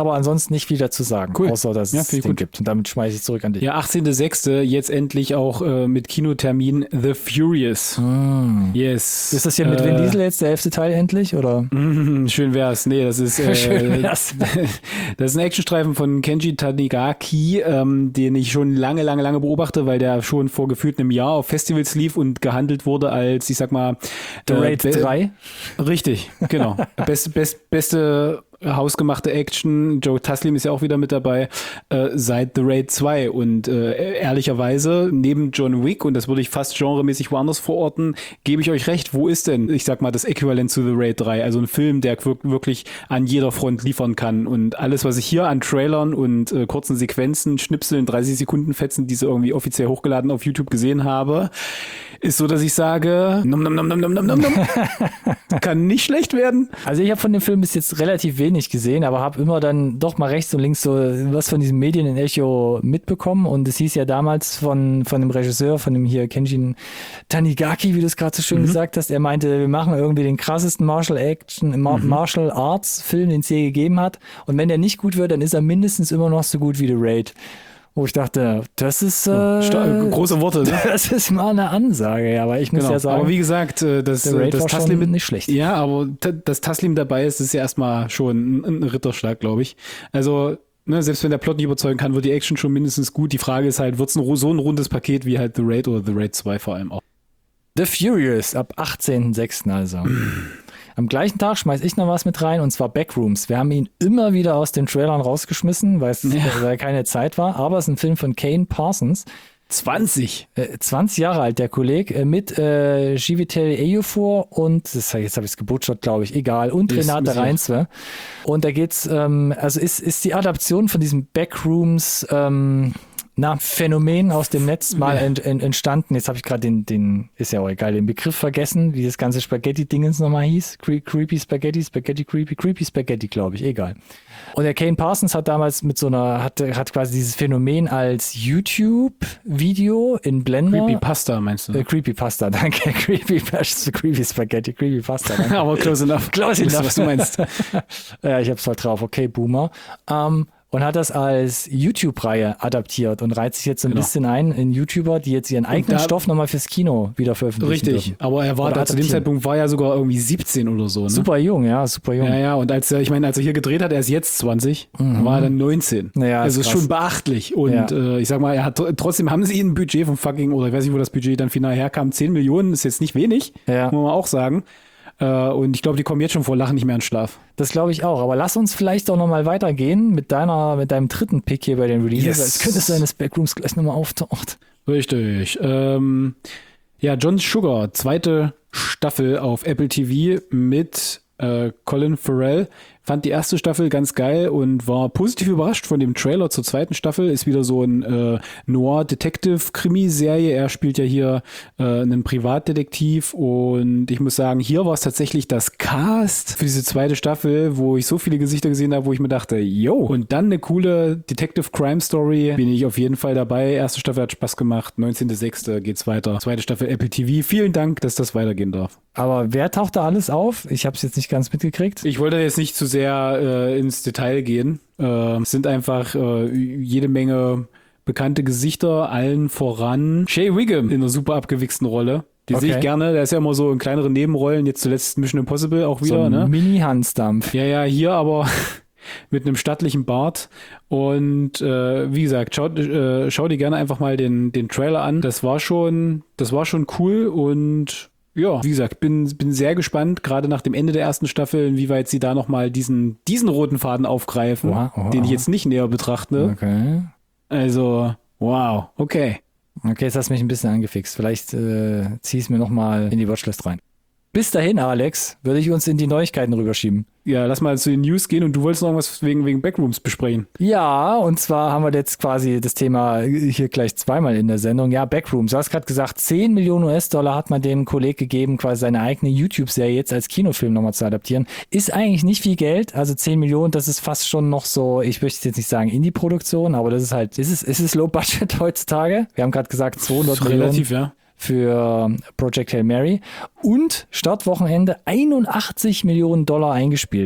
aber ansonsten nicht viel dazu sagen, Cool. außer dass Ja, es finde ich den gut. gibt. Und damit schmeiße ich zurück an dich. Ja, achtzehnter sechster jetzt endlich auch äh, mit Kinotermin The Furious. Hm. Yes. Ist das hier mit Vin Äh, Diesel jetzt der elfte Teil endlich, oder? Mm, Schön wär's. Nee, das ist, äh, Schön wär's. das ist ein Actionstreifen von Kenji Tanigaki, ähm, den ich schon lange, lange, lange beobachte, weil der schon vor gefühlt einem Jahr auf Festivals lief und gehandelt wurde als, ich sag mal, The Raid be- drei? Richtig, genau. Best, best, beste hausgemachte Action. Joe Taslim ist ja auch wieder mit dabei, äh, seit The Raid zwei. Und äh, ehrlicherweise, neben John Wick, und das würde ich fast genremäßig woanders verorten, gebe ich euch recht, wo ist denn, ich sag mal, das Äquivalent zu The Raid drei? Also ein Film, der wirk- wirklich an jeder Front liefern kann. Und alles, was ich hier an Trailern und äh, kurzen Sequenzen, Schnipseln, dreißig Sekunden Fetzen, die sie irgendwie offiziell hochgeladen auf YouTube gesehen habe, ist so, dass ich sage, nom, nom, nom, nom, nom, nom, nom, nom. Kann nicht schlecht werden. Also ich habe von dem Film bis jetzt relativ wenig gesehen, aber habe immer dann doch mal rechts und links so was von diesem Medien in Echo mitbekommen. Und es hieß ja damals von, von dem Regisseur, von dem hier Kenji Tanigaki, wie du es gerade so schön mhm. gesagt hast, er meinte, wir machen irgendwie den krassesten Martial Action, Mar- mhm. Martial Arts Film, den es je gegeben hat. Und wenn der nicht gut wird, dann ist er mindestens immer noch so gut wie The Raid. Wo ich dachte, das ist äh, Star- große Worte, ne? Das ist mal eine Ansage, ja, aber ich muss genau. ja sagen, aber wie gesagt, äh, das, The Raid das war Taslim schon nicht schlecht. Ja, aber t- das Taslim dabei ist, ist ja erstmal schon ein, ein Ritterschlag, glaube ich. Also, ne, selbst wenn der Plot nicht überzeugen kann, wird die Action schon mindestens gut. Die Frage ist halt, wird es ein, so ein rundes Paket wie halt The Raid oder The Raid zwei vor allem auch? The Furious ab achtzehnten sechsten also. Am gleichen Tag schmeiß ich noch was mit rein, und zwar Backrooms. Wir haben ihn immer wieder aus den Trailern rausgeschmissen, weil es Ja. weil keine Zeit war, aber es ist ein Film von Kane Parsons. zwanzig Äh, zwanzig Jahre alt, der Kollege, äh, mit äh, Chiwetel Ejiofor und, das, jetzt habe ich es gebutschert, glaube ich, egal, und Ist Renate misslich. Reinswe. Und da geht's, ähm, also ist, ist die Adaption von diesem Backrooms, ähm, na, Phänomen aus dem Netz mal Ja. ent, ent, entstanden. Jetzt habe ich gerade den, den, ist ja auch egal, den Begriff vergessen, wie das ganze Spaghetti-Dingens nochmal hieß. Cre creepy Spaghetti, Spaghetti Creepy, Creepy Spaghetti, glaube ich, egal. Und der Kane Parsons hat damals mit so einer, hat, hat quasi dieses Phänomen als YouTube-Video in Blender. Creepypasta meinst du? Äh, Creepypasta, danke. Creepy, Creepy Spaghetti, Creepypasta, danke. Aber close enough. Close Ich wusste, enough. was du meinst. Ja, ich hab's voll drauf. Okay, Boomer. Ähm, und hat das als YouTube-Reihe adaptiert und reiht sich jetzt so ein Genau. bisschen ein in YouTuber, die jetzt ihren eigenen da- Stoff nochmal fürs Kino wieder veröffentlichen Richtig. dürfen. Aber er war Oder da zu dem adaptieren. Zeitpunkt war er sogar irgendwie siebzehn oder so, ne? Super jung, ja, super jung. Ja, ja, und als er, ich meine, als er hier gedreht hat, er ist jetzt zwanzig, war er dann neunzehn. Naja, also ist ist krass. schon beachtlich. Und Ja. äh, ich sag mal, er hat trotzdem haben sie ein Budget von fucking, oder ich weiß nicht, wo das Budget dann final herkam, zehn Millionen, ist jetzt nicht wenig, Ja. muss man auch sagen. Äh, und ich glaube, die kommen jetzt schon vor Lachen nicht mehr in Schlaf. Das glaube ich auch. Aber lass uns vielleicht auch nochmal weitergehen mit deiner, mit deinem dritten Pick hier bei den Releases. Yes. Es könnte sein, dass Backrooms gleich nochmal auftaucht. Richtig. Ähm, ja, John Sugar, zweite Staffel auf Apple T V mit äh, Colin Farrell. Fand die erste Staffel ganz geil und war positiv überrascht von dem Trailer zur zweiten Staffel. Ist wieder so ein äh, Noir-Detective-Krimi-Serie. Er spielt ja hier äh, einen Privatdetektiv und ich muss sagen, hier war es tatsächlich das Cast für diese zweite Staffel, wo ich so viele Gesichter gesehen habe, wo ich mir dachte, yo. Und dann eine coole Detective-Crime-Story. Bin ich auf jeden Fall dabei. Erste Staffel hat Spaß gemacht. neunzehnter sechster geht's weiter. Zweite Staffel Apple T V. Vielen Dank, dass das weitergehen darf. Aber wer taucht da alles auf? Ich habe es jetzt nicht ganz mitgekriegt. Ich wollte jetzt nicht zu sehr äh, ins Detail gehen. Äh, es sind einfach äh, jede Menge bekannte Gesichter, allen voran Shea Wiggum in einer super abgewichsten Rolle. Die Okay. sehe ich gerne. Der ist ja immer so in kleineren Nebenrollen. Jetzt zuletzt Mission Impossible auch wieder. So ein Ne? Mini-Hansdampf. Ja, ja, hier aber mit einem stattlichen Bart. Und äh, wie gesagt, schau, äh, schau dir gerne einfach mal den, den Trailer an. Das war schon, das war schon cool und ja, wie gesagt, bin, bin sehr gespannt, gerade nach dem Ende der ersten Staffel, inwieweit sie da nochmal diesen, diesen roten Faden aufgreifen, Wow, wow, den ich wow. jetzt nicht näher betrachte. Okay. Also, wow, okay. Okay, jetzt hast du mich ein bisschen angefixt. Vielleicht äh, zieh ich es mir nochmal in die Watchlist rein. Bis dahin, Alex, würde ich uns in die Neuigkeiten rüberschieben. Ja, lass mal zu den News gehen und du wolltest noch was wegen, wegen Backrooms besprechen. Ja, und zwar haben wir jetzt quasi das Thema hier gleich zweimal in der Sendung. Ja, Backrooms. Du hast gerade gesagt, zehn Millionen U S-Dollar hat man dem Kollegen gegeben, quasi seine eigene YouTube-Serie jetzt als Kinofilm nochmal zu adaptieren. Ist eigentlich nicht viel Geld. Also zehn Millionen, das ist fast schon noch so, ich möchte jetzt nicht sagen Indie-Produktion, aber das ist halt, ist es, ist es Low-Budget heutzutage? Wir haben gerade gesagt zweihundert Millionen. Relativ, ja. Für Project Hail Mary und Startwochenende einundachtzig Millionen Dollar eingespielt.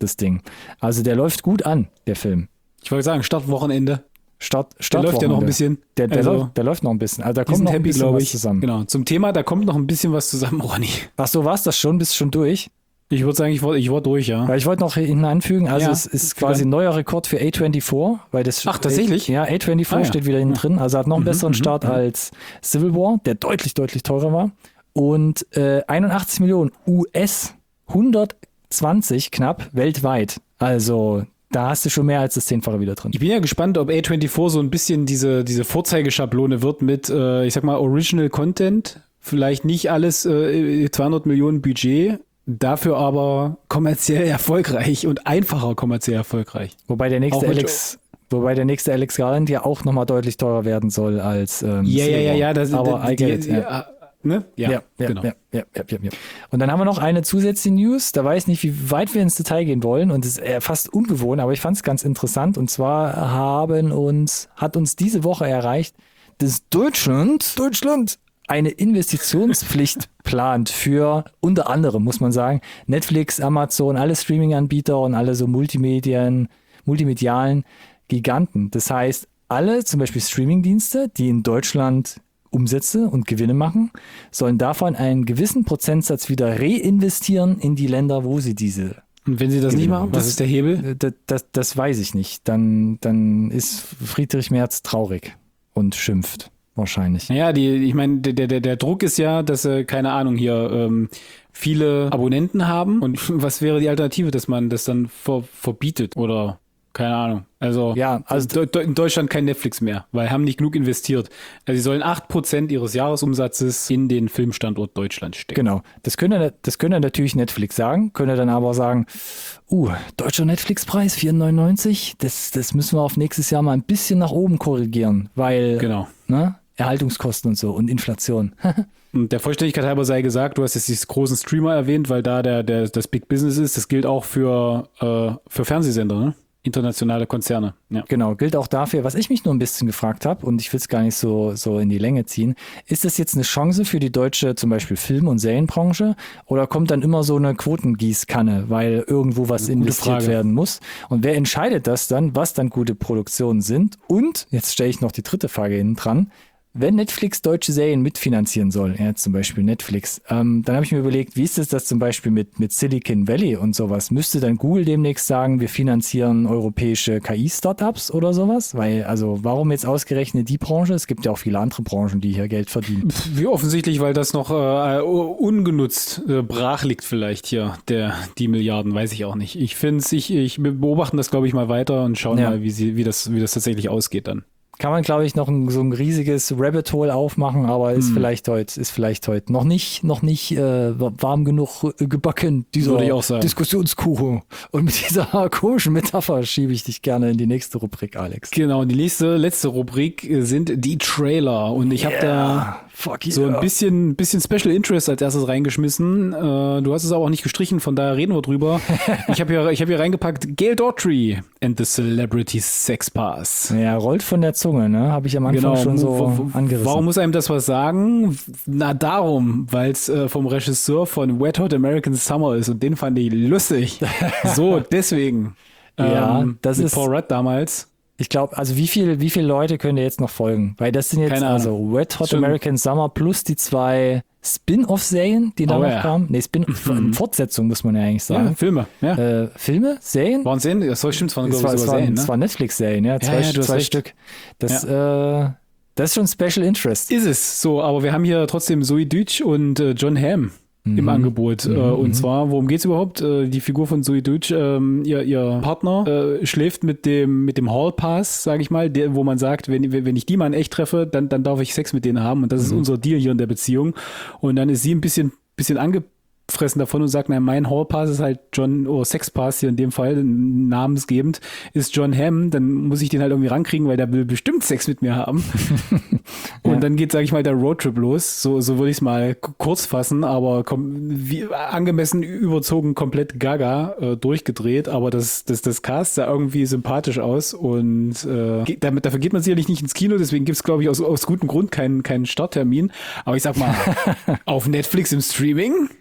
das Ding. Also der läuft gut an, der Film. Ich wollte sagen, Startwochenende. Start, der läuft ja noch ein bisschen. Der, der, also, läuft, der läuft noch ein bisschen. Also da kommt noch ein happy, bisschen was zusammen. Genau, zum Thema, da kommt noch ein bisschen was zusammen, Ronny. Ach so, war's das schon? Bist du schon durch? Ich würde sagen, ich war, ich war durch, ja. Weil ich wollte noch hinten anfügen, also ja, es ist quasi ein neuer Rekord für A vierundzwanzig, weil das Ach, tatsächlich? Ja, A vierundzwanzig ah, ja. steht wieder hinten drin, also hat noch einen mhm, besseren Start mhm. als Civil War, der deutlich, deutlich teurer war. Und äh, einundachtzig Millionen U S, hundertzwanzig knapp weltweit. Also da hast du schon mehr als das Zehnfache wieder drin. Ich bin ja gespannt, ob A vierundzwanzig so ein bisschen diese, diese Vorzeigeschablone wird mit, äh, ich sag mal, Original Content. Vielleicht nicht alles äh, zweihundert Millionen Budget, dafür aber kommerziell erfolgreich und einfacher kommerziell erfolgreich. Wobei der nächste Alex... Wobei der nächste Alex Garland ja auch nochmal deutlich teurer werden soll als ähm, Ja, ja, ja, ja. Das, aber die, I get die, it, ja. ja. Ne? Ja, ja, ja, genau. Ja, ja, ja, ja, ja. Und dann haben wir noch eine zusätzliche News, da weiß ich nicht, wie weit wir ins Detail gehen wollen und es ist äh, fast ungewohnt, aber ich fand es ganz interessant und zwar haben uns, hat uns diese Woche erreicht, dass Deutschland, Deutschland eine Investitionspflicht plant für unter anderem, muss man sagen, Netflix, Amazon, alle Streaming-Anbieter und alle so Multimedien, multimedialen Giganten. Das heißt, alle zum Beispiel Streaming-Dienste, die in Deutschland Umsätze und Gewinne machen, sollen davon einen gewissen Prozentsatz wieder reinvestieren in die Länder, wo sie diese. Und wenn sie das nicht machen, was ist der Hebel? Das, das, das weiß ich nicht. Dann, dann ist Friedrich Merz traurig und schimpft wahrscheinlich. Naja, die, ich meine, der, der, der Druck ist ja, dass, äh, keine Ahnung, hier ähm, viele Abonnenten haben. Und was wäre die Alternative, dass man das dann ver, verbietet oder... Keine Ahnung. Also, ja, also in Deutschland kein Netflix mehr, weil haben nicht genug investiert. Also sie sollen acht Prozent ihres Jahresumsatzes in den Filmstandort Deutschland stecken. Genau. Das können, das können natürlich Netflix sagen, können dann aber sagen, uh, deutscher Netflix-Preis vier neunundneunzig, das, das müssen wir auf nächstes Jahr mal ein bisschen nach oben korrigieren, weil genau. ne, Erhaltungskosten und so und Inflation. Und der Vollständigkeit halber sei gesagt, du hast jetzt diese großen Streamer erwähnt, weil da der, der, das Big Business ist. Das gilt auch für, äh, für Fernsehsender, ne? Internationale Konzerne. Ja. Genau, gilt auch dafür. Was ich mich nur ein bisschen gefragt habe, und ich will es gar nicht so, so in die Länge ziehen, ist das jetzt eine Chance für die deutsche zum Beispiel Film- und Serienbranche oder kommt dann immer so eine Quotengießkanne, weil irgendwo was investiert Frage. werden muss? Und wer entscheidet das dann, was dann gute Produktionen sind? Und, jetzt stelle ich noch die dritte Frage hinten dran, wenn Netflix deutsche Serien mitfinanzieren soll, ja, zum Beispiel Netflix, ähm, dann habe ich mir überlegt, wie ist es das zum Beispiel mit, mit Silicon Valley und sowas? Müsste dann Google demnächst sagen, wir finanzieren europäische K I-Startups oder sowas? Weil, also, warum jetzt ausgerechnet die Branche? Es gibt ja auch viele andere Branchen, die hier Geld verdienen. Wie offensichtlich, weil das noch äh, ungenutzt äh, brach liegt vielleicht hier, der, die Milliarden, weiß ich auch nicht. Ich finde ich, ich beobachten das, glaube ich, mal weiter und schauen ja. mal, wie, sie, wie, das, wie das tatsächlich ausgeht dann. Kann man, glaube ich, noch ein, so ein riesiges Rabbit Hole aufmachen, aber ist hm. vielleicht heute, ist vielleicht heute noch nicht, noch nicht äh, warm genug gebacken, dieser Diskussionskuchen. Und mit dieser komischen Metapher schiebe ich dich gerne in die nächste Rubrik, Alex. Genau, und die nächste, letzte Rubrik sind die Trailer. Und ich habe yeah. da Fuck so yeah. ein bisschen, bisschen Special Interest als erstes reingeschmissen. Äh, du hast es aber auch nicht gestrichen, von daher reden wir drüber. ich habe hier, ich hab hier reingepackt Gail Daughtry and the Celebrity Sex Pass. Ja, rollt von der Zunge, ne? Habe ich am Anfang genau. schon so w- w- angerissen. Warum muss einem das was sagen? Na darum, weil es äh, vom Regisseur von Wet Hot American Summer ist und den fand ich lustig. so, deswegen. Ja, ähm, das mit ist Paul Rudd damals. Ich glaube, also wie viel, wie viele Leute können dir jetzt noch folgen? Weil das sind jetzt Keine also Wet Hot American Summer plus die zwei Spin-off-Serien, die da oh, noch ja. kamen. Nee, Spin- Fortsetzung muss man ja eigentlich sagen. Ja, Filme. Ja. Äh, Filme? Serien? Waren Serien? Ja, so stimmt, es waren, es war, es Serien, waren, ne? Es waren Netflix-Serien, ja. Zwei, ja, ja, zwei Stück. Das, ja. äh, das ist schon Special Interest. Ist es so, aber wir haben hier trotzdem Zoe Deutsch und äh, John Hamm mhm. im Angebot. Mhm. Äh, und mhm. zwar, worum geht's überhaupt? Äh, die Figur von Zoe Deutsch, ähm, ihr, ihr Partner, äh, schläft mit dem, mit dem Hall Pass, sage ich mal, der, wo man sagt, wenn, wenn ich die mal in echt treffe, dann, dann darf ich Sex mit denen haben. Und das mhm. ist unser Deal hier in der Beziehung. Und dann ist sie ein bisschen, bisschen angefressen davon und sagt, nein, mein Hall Pass ist halt John, oder Sex Pass hier in dem Fall, namensgebend, ist John Hamm. Dann muss ich den halt irgendwie rankriegen, weil der will bestimmt Sex mit mir haben. Und ja. dann geht, sage ich mal, der Roadtrip los. So, so würde ich es mal k- kurz fassen, aber kom- wie, angemessen überzogen, komplett gaga äh, durchgedreht. Aber das, das, das Cast sah irgendwie sympathisch aus und äh, ge- damit, dafür geht man sicherlich nicht ins Kino. Deswegen gibt es, glaube ich, aus, aus gutem Grund keinen, keinen Starttermin. Aber ich sag mal, auf Netflix im Streaming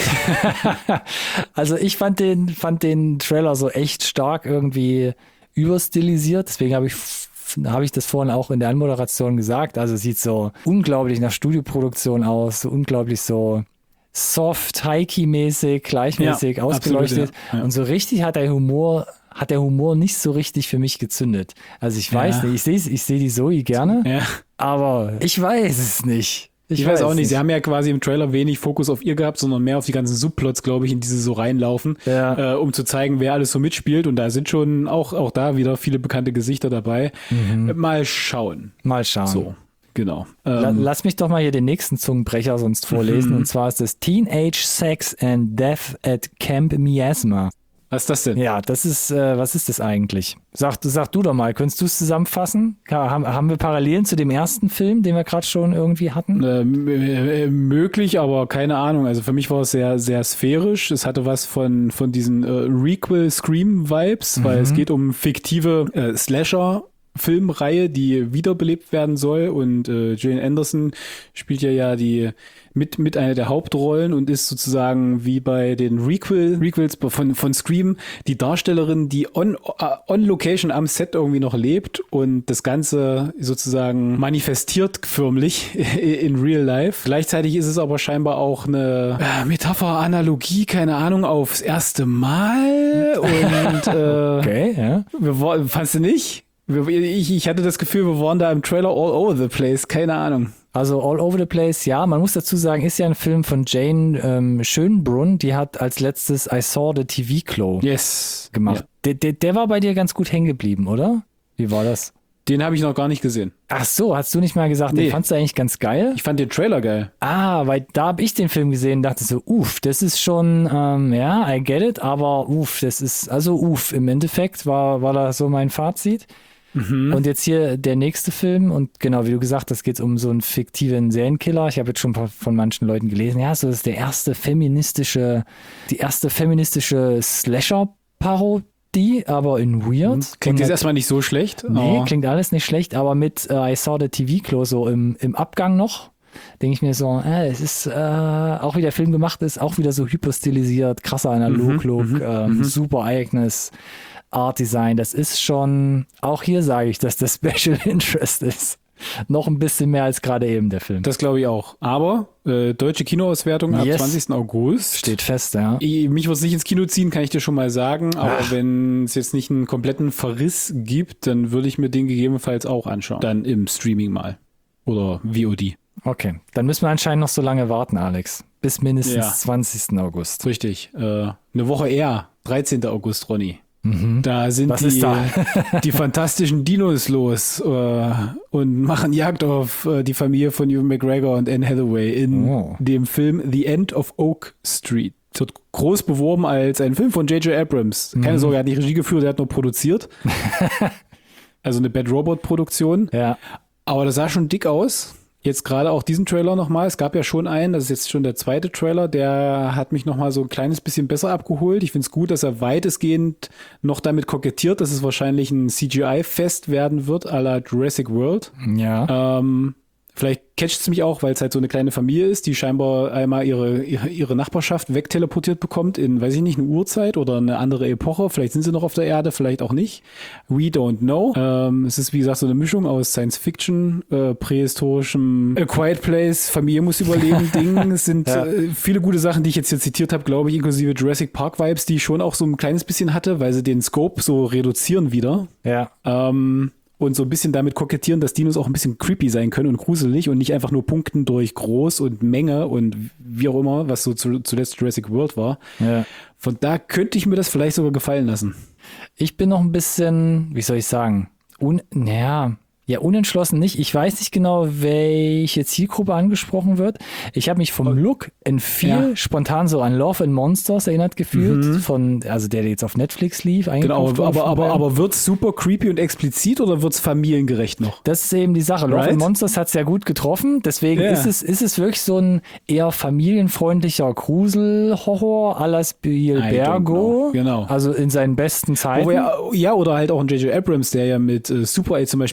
Also ich fand den, fand den Trailer so echt stark irgendwie überstilisiert. Deswegen habe ich, habe ich das vorhin auch in der Anmoderation gesagt. Also es sieht so unglaublich nach Studioproduktion aus, so unglaublich so soft, hikey-mäßig, gleichmäßig Ja, ausgeleuchtet. absolut, ja. Ja. Und so richtig hat der Humor, hat der Humor nicht so richtig für mich gezündet. Also ich weiß Ja. nicht, ich sehe ich sehe die Zoe gerne, Ja. aber ich weiß es nicht. Ich, weiß auch nicht. Sie haben ja quasi im Trailer wenig Fokus auf ihr gehabt, sondern mehr auf die ganzen Subplots, glaube ich, in die sie so reinlaufen, Ja. äh, um zu zeigen, wer alles so mitspielt. Und da sind schon auch, auch da wieder viele bekannte Gesichter dabei. Mhm. Mal schauen. Mal schauen. So, genau. La Ähm, Lass mich doch mal hier den nächsten Zungenbrecher sonst vorlesen. Mhm. Und zwar ist das Teenage Sex and Death at Camp Miasma. was ist das denn? Ja, das ist, äh, was ist das eigentlich? Sag, sag du doch mal, könntest du es zusammenfassen? Ka- Haben, haben wir Parallelen zu dem ersten Film, den wir gerade schon irgendwie hatten? Ähm, äh, möglich, aber keine Ahnung. Also für mich war es sehr, sehr sphärisch. Es hatte was von, von diesen äh, Requel-Scream-Vibes, weil es geht um fiktive äh, Slasher. Filmreihe, die wiederbelebt werden soll, und äh, Jane Anderson spielt ja ja die mit mit einer der Hauptrollen und ist sozusagen wie bei den Requel Requels von von Scream die Darstellerin, die on uh, on Location am Set irgendwie noch lebt und das Ganze sozusagen manifestiert förmlich in Real Life. Gleichzeitig ist es aber scheinbar auch eine äh, Metapher, Analogie, keine Ahnung, aufs erste Mal und äh, Okay, ja. wir, war- fandst du nicht? Wir- Ich, ich hatte das Gefühl, wir waren da im Trailer all over the place. Keine Ahnung. Also All Over the Place, ja, man muss dazu sagen, ist ja ein Film von Jane ähm, Schönbrunn, die hat als letztes I Saw the T V Glow Yes. gemacht. Ja. Der, der, der war bei dir ganz gut hängen geblieben, oder? Wie war das? Den habe ich noch gar nicht gesehen. Ach so, hast du nicht mal gesagt, Nee. den fandst du eigentlich ganz geil? Ich fand den Trailer geil. Ah, weil da habe ich den Film gesehen und dachte so, uff, das ist schon, ähm, ja, I get it, aber uff, das ist, also uff, im Endeffekt war, war da so mein Fazit. Und jetzt hier der nächste Film und genau, wie du gesagt hast, geht es um so einen fiktiven Serienkiller. Ich habe jetzt schon von manchen Leuten gelesen, ja, so das ist der erste feministische, die erste feministische Slasher-Parodie, aber in Weird. Klingt Und jetzt erstmal nicht so schlecht. Nee, aber klingt alles nicht schlecht, aber mit äh, I Saw the T V Glow so im, im Abgang noch, denke ich mir so, äh, es ist äh, auch wie der Film gemacht ist, auch wieder so hyperstilisiert, krasser Analog-Look, ähm, super eigenes Art Design. Das ist schon, auch hier sage ich, dass das Special Interest ist. Noch ein bisschen mehr als gerade eben der Film. das glaube ich auch. Aber äh, deutsche Kinoauswertung ab Yes. zwanzigsten August. Steht fest, ja. Ich- Mich wird es nicht ins Kino ziehen, kann ich dir schon mal sagen. Aber Ach. wenn es jetzt nicht einen kompletten Verriss gibt, dann würde ich mir den gegebenenfalls auch anschauen. Dann im Streaming mal. Oder V O D. Okay, dann müssen wir anscheinend noch so lange warten, Alex. Bis mindestens Ja. zwanzigsten August. Richtig. Äh, eine Woche eher. dreizehnten August, Ronny. Da sind Was die, ist da? die fantastischen Dinos los äh, und machen Jagd auf äh, die Familie von Ewan McGregor und Anne Hathaway in Oh. dem Film The End of Oak Street. Wird groß beworben als ein Film von J J Abrams. Keine Sorge, er hat nicht Regie geführt, er hat nur produziert. Also eine Bad Robot Produktion. Ja. Aber das sah schon dick aus. Jetzt gerade auch diesen Trailer nochmal. Es gab ja schon einen, das ist jetzt schon der zweite Trailer, der hat mich nochmal so ein kleines bisschen besser abgeholt. Ich finde es gut, dass er weitestgehend noch damit kokettiert, dass es wahrscheinlich ein C G I-Fest werden wird, à la Jurassic World. Ja. Ähm, vielleicht catcht es mich auch, weil es halt so eine kleine Familie ist, die scheinbar einmal ihre, ihre, ihre Nachbarschaft wegteleportiert bekommt in, weiß ich nicht, eine Urzeit oder eine andere Epoche. Vielleicht sind sie noch auf der Erde, vielleicht auch nicht. We don't know. Ähm, es ist, wie gesagt, so eine Mischung aus Science-Fiction, äh, prähistorischem A Quiet Place, Familie muss überleben Ding. Es sind Ja. äh, viele gute Sachen, die ich jetzt hier zitiert habe, glaube ich, inklusive Jurassic Park-Vibes, die ich schon auch so ein kleines bisschen hatte, weil sie den Scope so reduzieren wieder. Ja. Ähm, und so ein bisschen damit kokettieren, dass Dinos auch ein bisschen creepy sein können und gruselig und nicht einfach nur punkten durch Groß und Menge und wie auch immer, was so zu, zuletzt Jurassic World war. Ja. Von da könnte ich mir das vielleicht sogar gefallen lassen. Ich bin noch ein bisschen, wie soll ich sagen, un, naja, ja, unentschlossen nicht. Ich weiß nicht genau, welche Zielgruppe angesprochen wird. Ich habe mich vom Look in viel Ja. spontan so an Love and Monsters erinnert gefühlt, Mhm. von, also der jetzt auf Netflix lief. Genau, eingekauft aber, wurde aber, von aber, Bayern. aber wird es super creepy und explizit oder wird es familiengerecht noch? Das ist eben die Sache. Love Right? and Monsters hat es ja gut getroffen. Deswegen Ja. ist es, ist es wirklich so ein eher familienfreundlicher Grusel-Horror à la I don't Spielbergo. know. Genau. Also in seinen besten Zeiten. Wo wir ja, ja, oder halt auch ein J J Abrams, der ja mit äh, Super eight zum Beispiel gezeigt hat,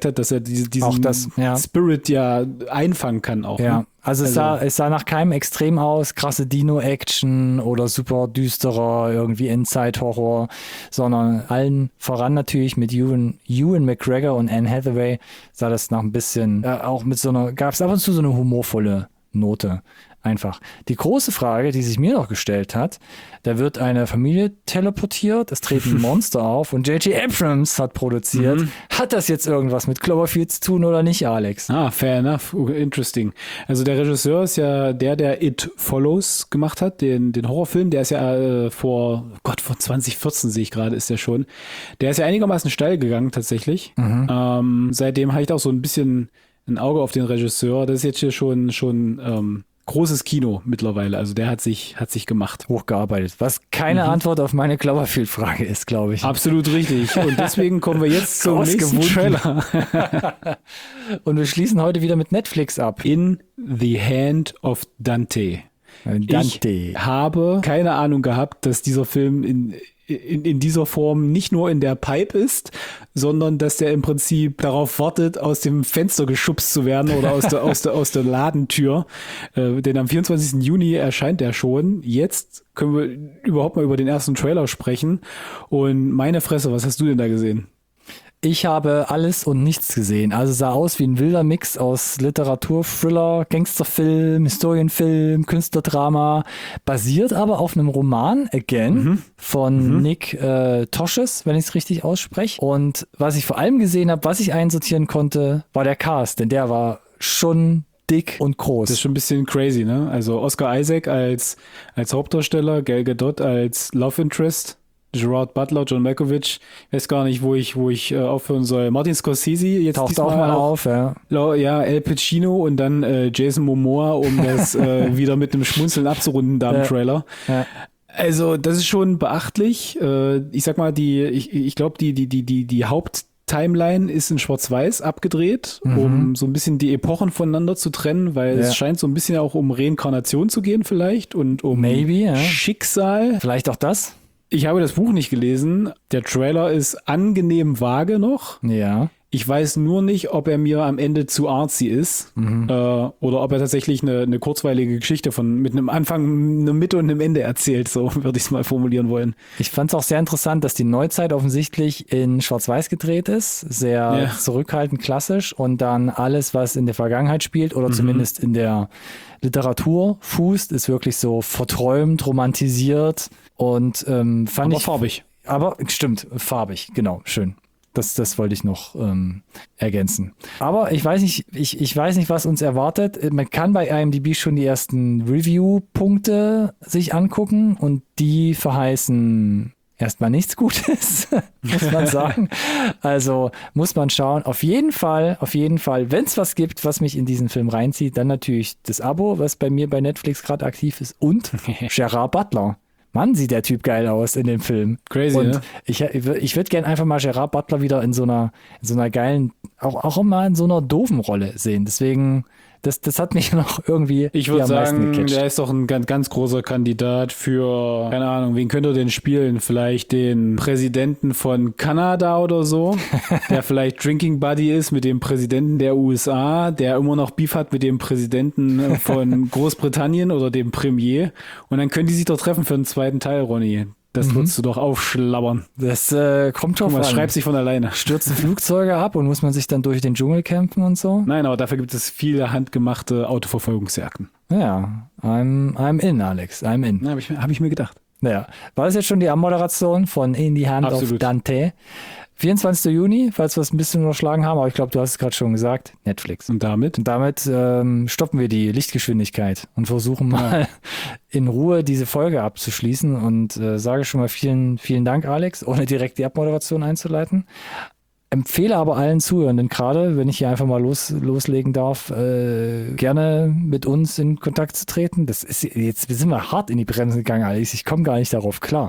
hat, dass er diese, diesen Auch das, ja. Spirit ja einfangen kann auch. Ja, ne? also, es, Also- sah, es sah nach keinem Extrem aus, krasse Dino-Action oder super düsterer irgendwie Inside-Horror, sondern allen voran natürlich mit Ewan, Ewan McGregor und Anne Hathaway sah das nach ein bisschen, äh, auch mit so einer, gab es ab und zu so eine humorvolle Note. Einfach. Die große Frage, die sich mir noch gestellt hat, da wird eine Familie teleportiert, es treten Monster auf und J J Abrams hat produziert. Mhm. Hat das jetzt irgendwas mit Cloverfield zu tun oder nicht, Alex? Ah, fair enough. Interesting. Also der Regisseur ist ja der, der It Follows gemacht hat, den, den Horrorfilm. Der ist ja äh, vor, Gott, vor zwanzig vierzehn sehe ich gerade, ist der schon. Der ist ja einigermaßen steil gegangen tatsächlich. Mhm. Ähm, seitdem habe ich auch so ein bisschen ein Auge auf den Regisseur. Das ist jetzt hier schon, schon ähm, großes Kino mittlerweile. Also der hat sich, hat sich gemacht. Hochgearbeitet. Was keine Mhm. Antwort auf meine Cloverfield-Frage ist, glaube ich. Absolut richtig. Und deswegen kommen wir jetzt zum nächsten Ausgewunden. Trailer. Und wir schließen heute wieder mit Netflix ab. In the Hand of Dante. Dante. Ich habe keine Ahnung gehabt, dass dieser Film in, in, in dieser Form nicht nur in der Pipe ist, sondern dass der im Prinzip darauf wartet, aus dem Fenster geschubst zu werden oder aus der, aus der, aus der Ladentür. Äh, denn am vierundzwanzigsten Juni erscheint der schon. Jetzt können wir überhaupt mal über den ersten Trailer sprechen. Und meine Fresse, was hast du denn da gesehen? Ich habe alles und nichts gesehen. Also sah aus wie ein wilder Mix aus Literatur, Thriller, Gangsterfilm, Historienfilm, Künstlerdrama, basiert aber auf einem Roman, Again, Mhm. von Mhm. Nick äh, Tosches, wenn ich es richtig ausspreche. Und was ich vor allem gesehen habe, was ich einsortieren konnte, war der Cast, denn der war schon dick und groß. Das ist schon ein bisschen crazy, ne? Also Oscar Isaac als, als Hauptdarsteller, Gal Gadot als Love Interest, Gerard Butler, John Malkovich, ich weiß gar nicht, wo ich, wo ich äh, aufhören soll. Martin Scorsese, jetzt Taucht diesmal auch mal auf, ja. Lo- Ja, El Pacino und dann äh, Jason Momoa, um das äh, wieder mit einem Schmunzeln abzurunden da im Ja. Trailer. Ja. Also das ist schon beachtlich. Äh, ich sag mal, die, ich, ich glaube, die, die, die, die, die Haupttimeline ist in Schwarz-Weiß abgedreht, Mhm. um so ein bisschen die Epochen voneinander zu trennen, weil Ja. es scheint so ein bisschen auch um Reinkarnation zu gehen vielleicht und um Maybe, ja. Schicksal. Vielleicht auch das? Ich habe das Buch nicht gelesen. Der Trailer ist angenehm vage noch. Ja. Ich weiß nur nicht, ob er mir am Ende zu artsy ist Mhm. äh, oder ob er tatsächlich eine, eine kurzweilige Geschichte von mit einem Anfang, einer Mitte und einem Ende erzählt. So würde ich es mal formulieren wollen. Ich fand es auch sehr interessant, dass die Neuzeit offensichtlich in Schwarz-Weiß gedreht ist, sehr Ja. zurückhaltend klassisch und dann alles, was in der Vergangenheit spielt oder Mhm. zumindest in der Literatur fußt, ist wirklich so verträumt, romantisiert und ähm, fand Aber ich farbig. Aber stimmt, farbig, genau, schön. Das, das wollte ich noch ähm, ergänzen. Aber ich weiß nicht, ich, ich weiß nicht, was uns erwartet. Man kann bei I M D B schon die ersten Review-Punkte sich angucken und die verheißen erstmal nichts Gutes, muss man sagen. Also muss man schauen. Auf jeden Fall, auf jeden Fall, wenn es was gibt, was mich in diesen Film reinzieht, dann natürlich das Abo, was bei mir bei Netflix gerade aktiv ist und Gerard Butler. Mann, sieht der Typ geil aus in dem Film. Crazy, und ne? ich, ich würde gerne einfach mal Gerard Butler wieder in so einer, in so einer geilen, auch, auch mal in so einer doofen Rolle sehen. Deswegen, das, das hat mich noch irgendwie Ich würde hier am meisten sagen, gecatcht. der ist doch ein ganz, ganz großer Kandidat für, keine Ahnung, wen könnte er denn spielen? Vielleicht den Präsidenten von Kanada oder so, der vielleicht Drinking Buddy ist mit dem Präsidenten der U S A, der immer noch Beef hat mit dem Präsidenten von Großbritannien oder dem Premier. Und dann können die sich doch treffen für einen zweiten Teil, Ronny. Das Mhm. würdest du doch aufschlabbern. Das äh, kommt Guck drauf mal, an. schreibt sich von alleine. Stürzen Flugzeuge ab und muss man sich dann durch den Dschungel kämpfen und so? Nein, aber dafür gibt es viele handgemachte Autoverfolgungsjagden. Ja, I'm, I'm in, Alex. I'm in. Na, habe ich, hab ich mir gedacht. Naja, war das jetzt schon die Abmoderation von In die Hand auf Absolut. Dante? vierundzwanzigsten Juni, falls wir es ein bisschen überschlagen haben, aber ich glaube, du hast es gerade schon gesagt, Netflix. Und damit? Und damit ähm, stoppen wir die Lichtgeschwindigkeit und versuchen mal in Ruhe diese Folge abzuschließen und äh, sage schon mal vielen, vielen Dank, Alex, ohne direkt die Abmoderation einzuleiten. Empfehle aber allen Zuhörenden gerade, wenn ich hier einfach mal los, loslegen darf, äh, gerne mit uns in Kontakt zu treten. Das ist jetzt, wir sind mal hart in die Bremsen gegangen, Alex. Ich komme gar nicht darauf klar.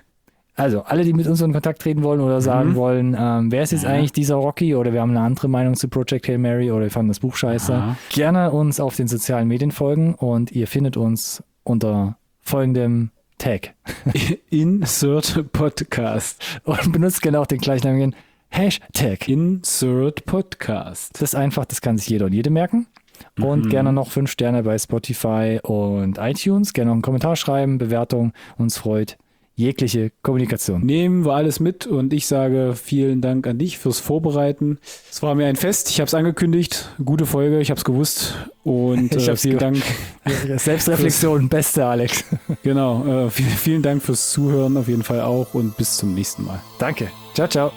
Also, alle, die mit uns in Kontakt treten wollen oder sagen Mhm. wollen, ähm, wer ist jetzt Ja. eigentlich dieser Rocky oder wir haben eine andere Meinung zu Project Hail Mary oder wir fanden das Buch scheiße, Aha. gerne uns auf den sozialen Medien folgen und ihr findet uns unter folgendem Tag Insert Podcast. und benutzt gerne auch den gleichnamigen Hashtag Insert Podcast. Das ist einfach, das kann sich jeder und jede merken. Und Mhm. gerne noch fünf Sterne bei Spotify und iTunes. Gerne noch einen Kommentar schreiben, Bewertung. Uns freut jegliche Kommunikation. Nehmen wir alles mit und ich sage vielen Dank an dich fürs Vorbereiten. Es war mir ein Fest, ich habe es angekündigt. Gute Folge, ich habe es gewusst. Und Ich äh, hab's vielen ge- Dank. Selbstreflexion, beste Alex. Genau, äh, vielen, vielen Dank fürs Zuhören auf jeden Fall auch und bis zum nächsten Mal. Danke. Ciao, ciao.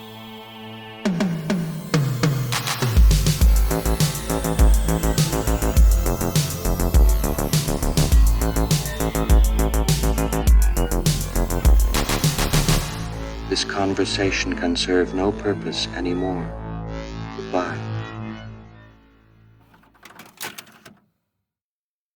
This conversation can serve no purpose anymore. Goodbye.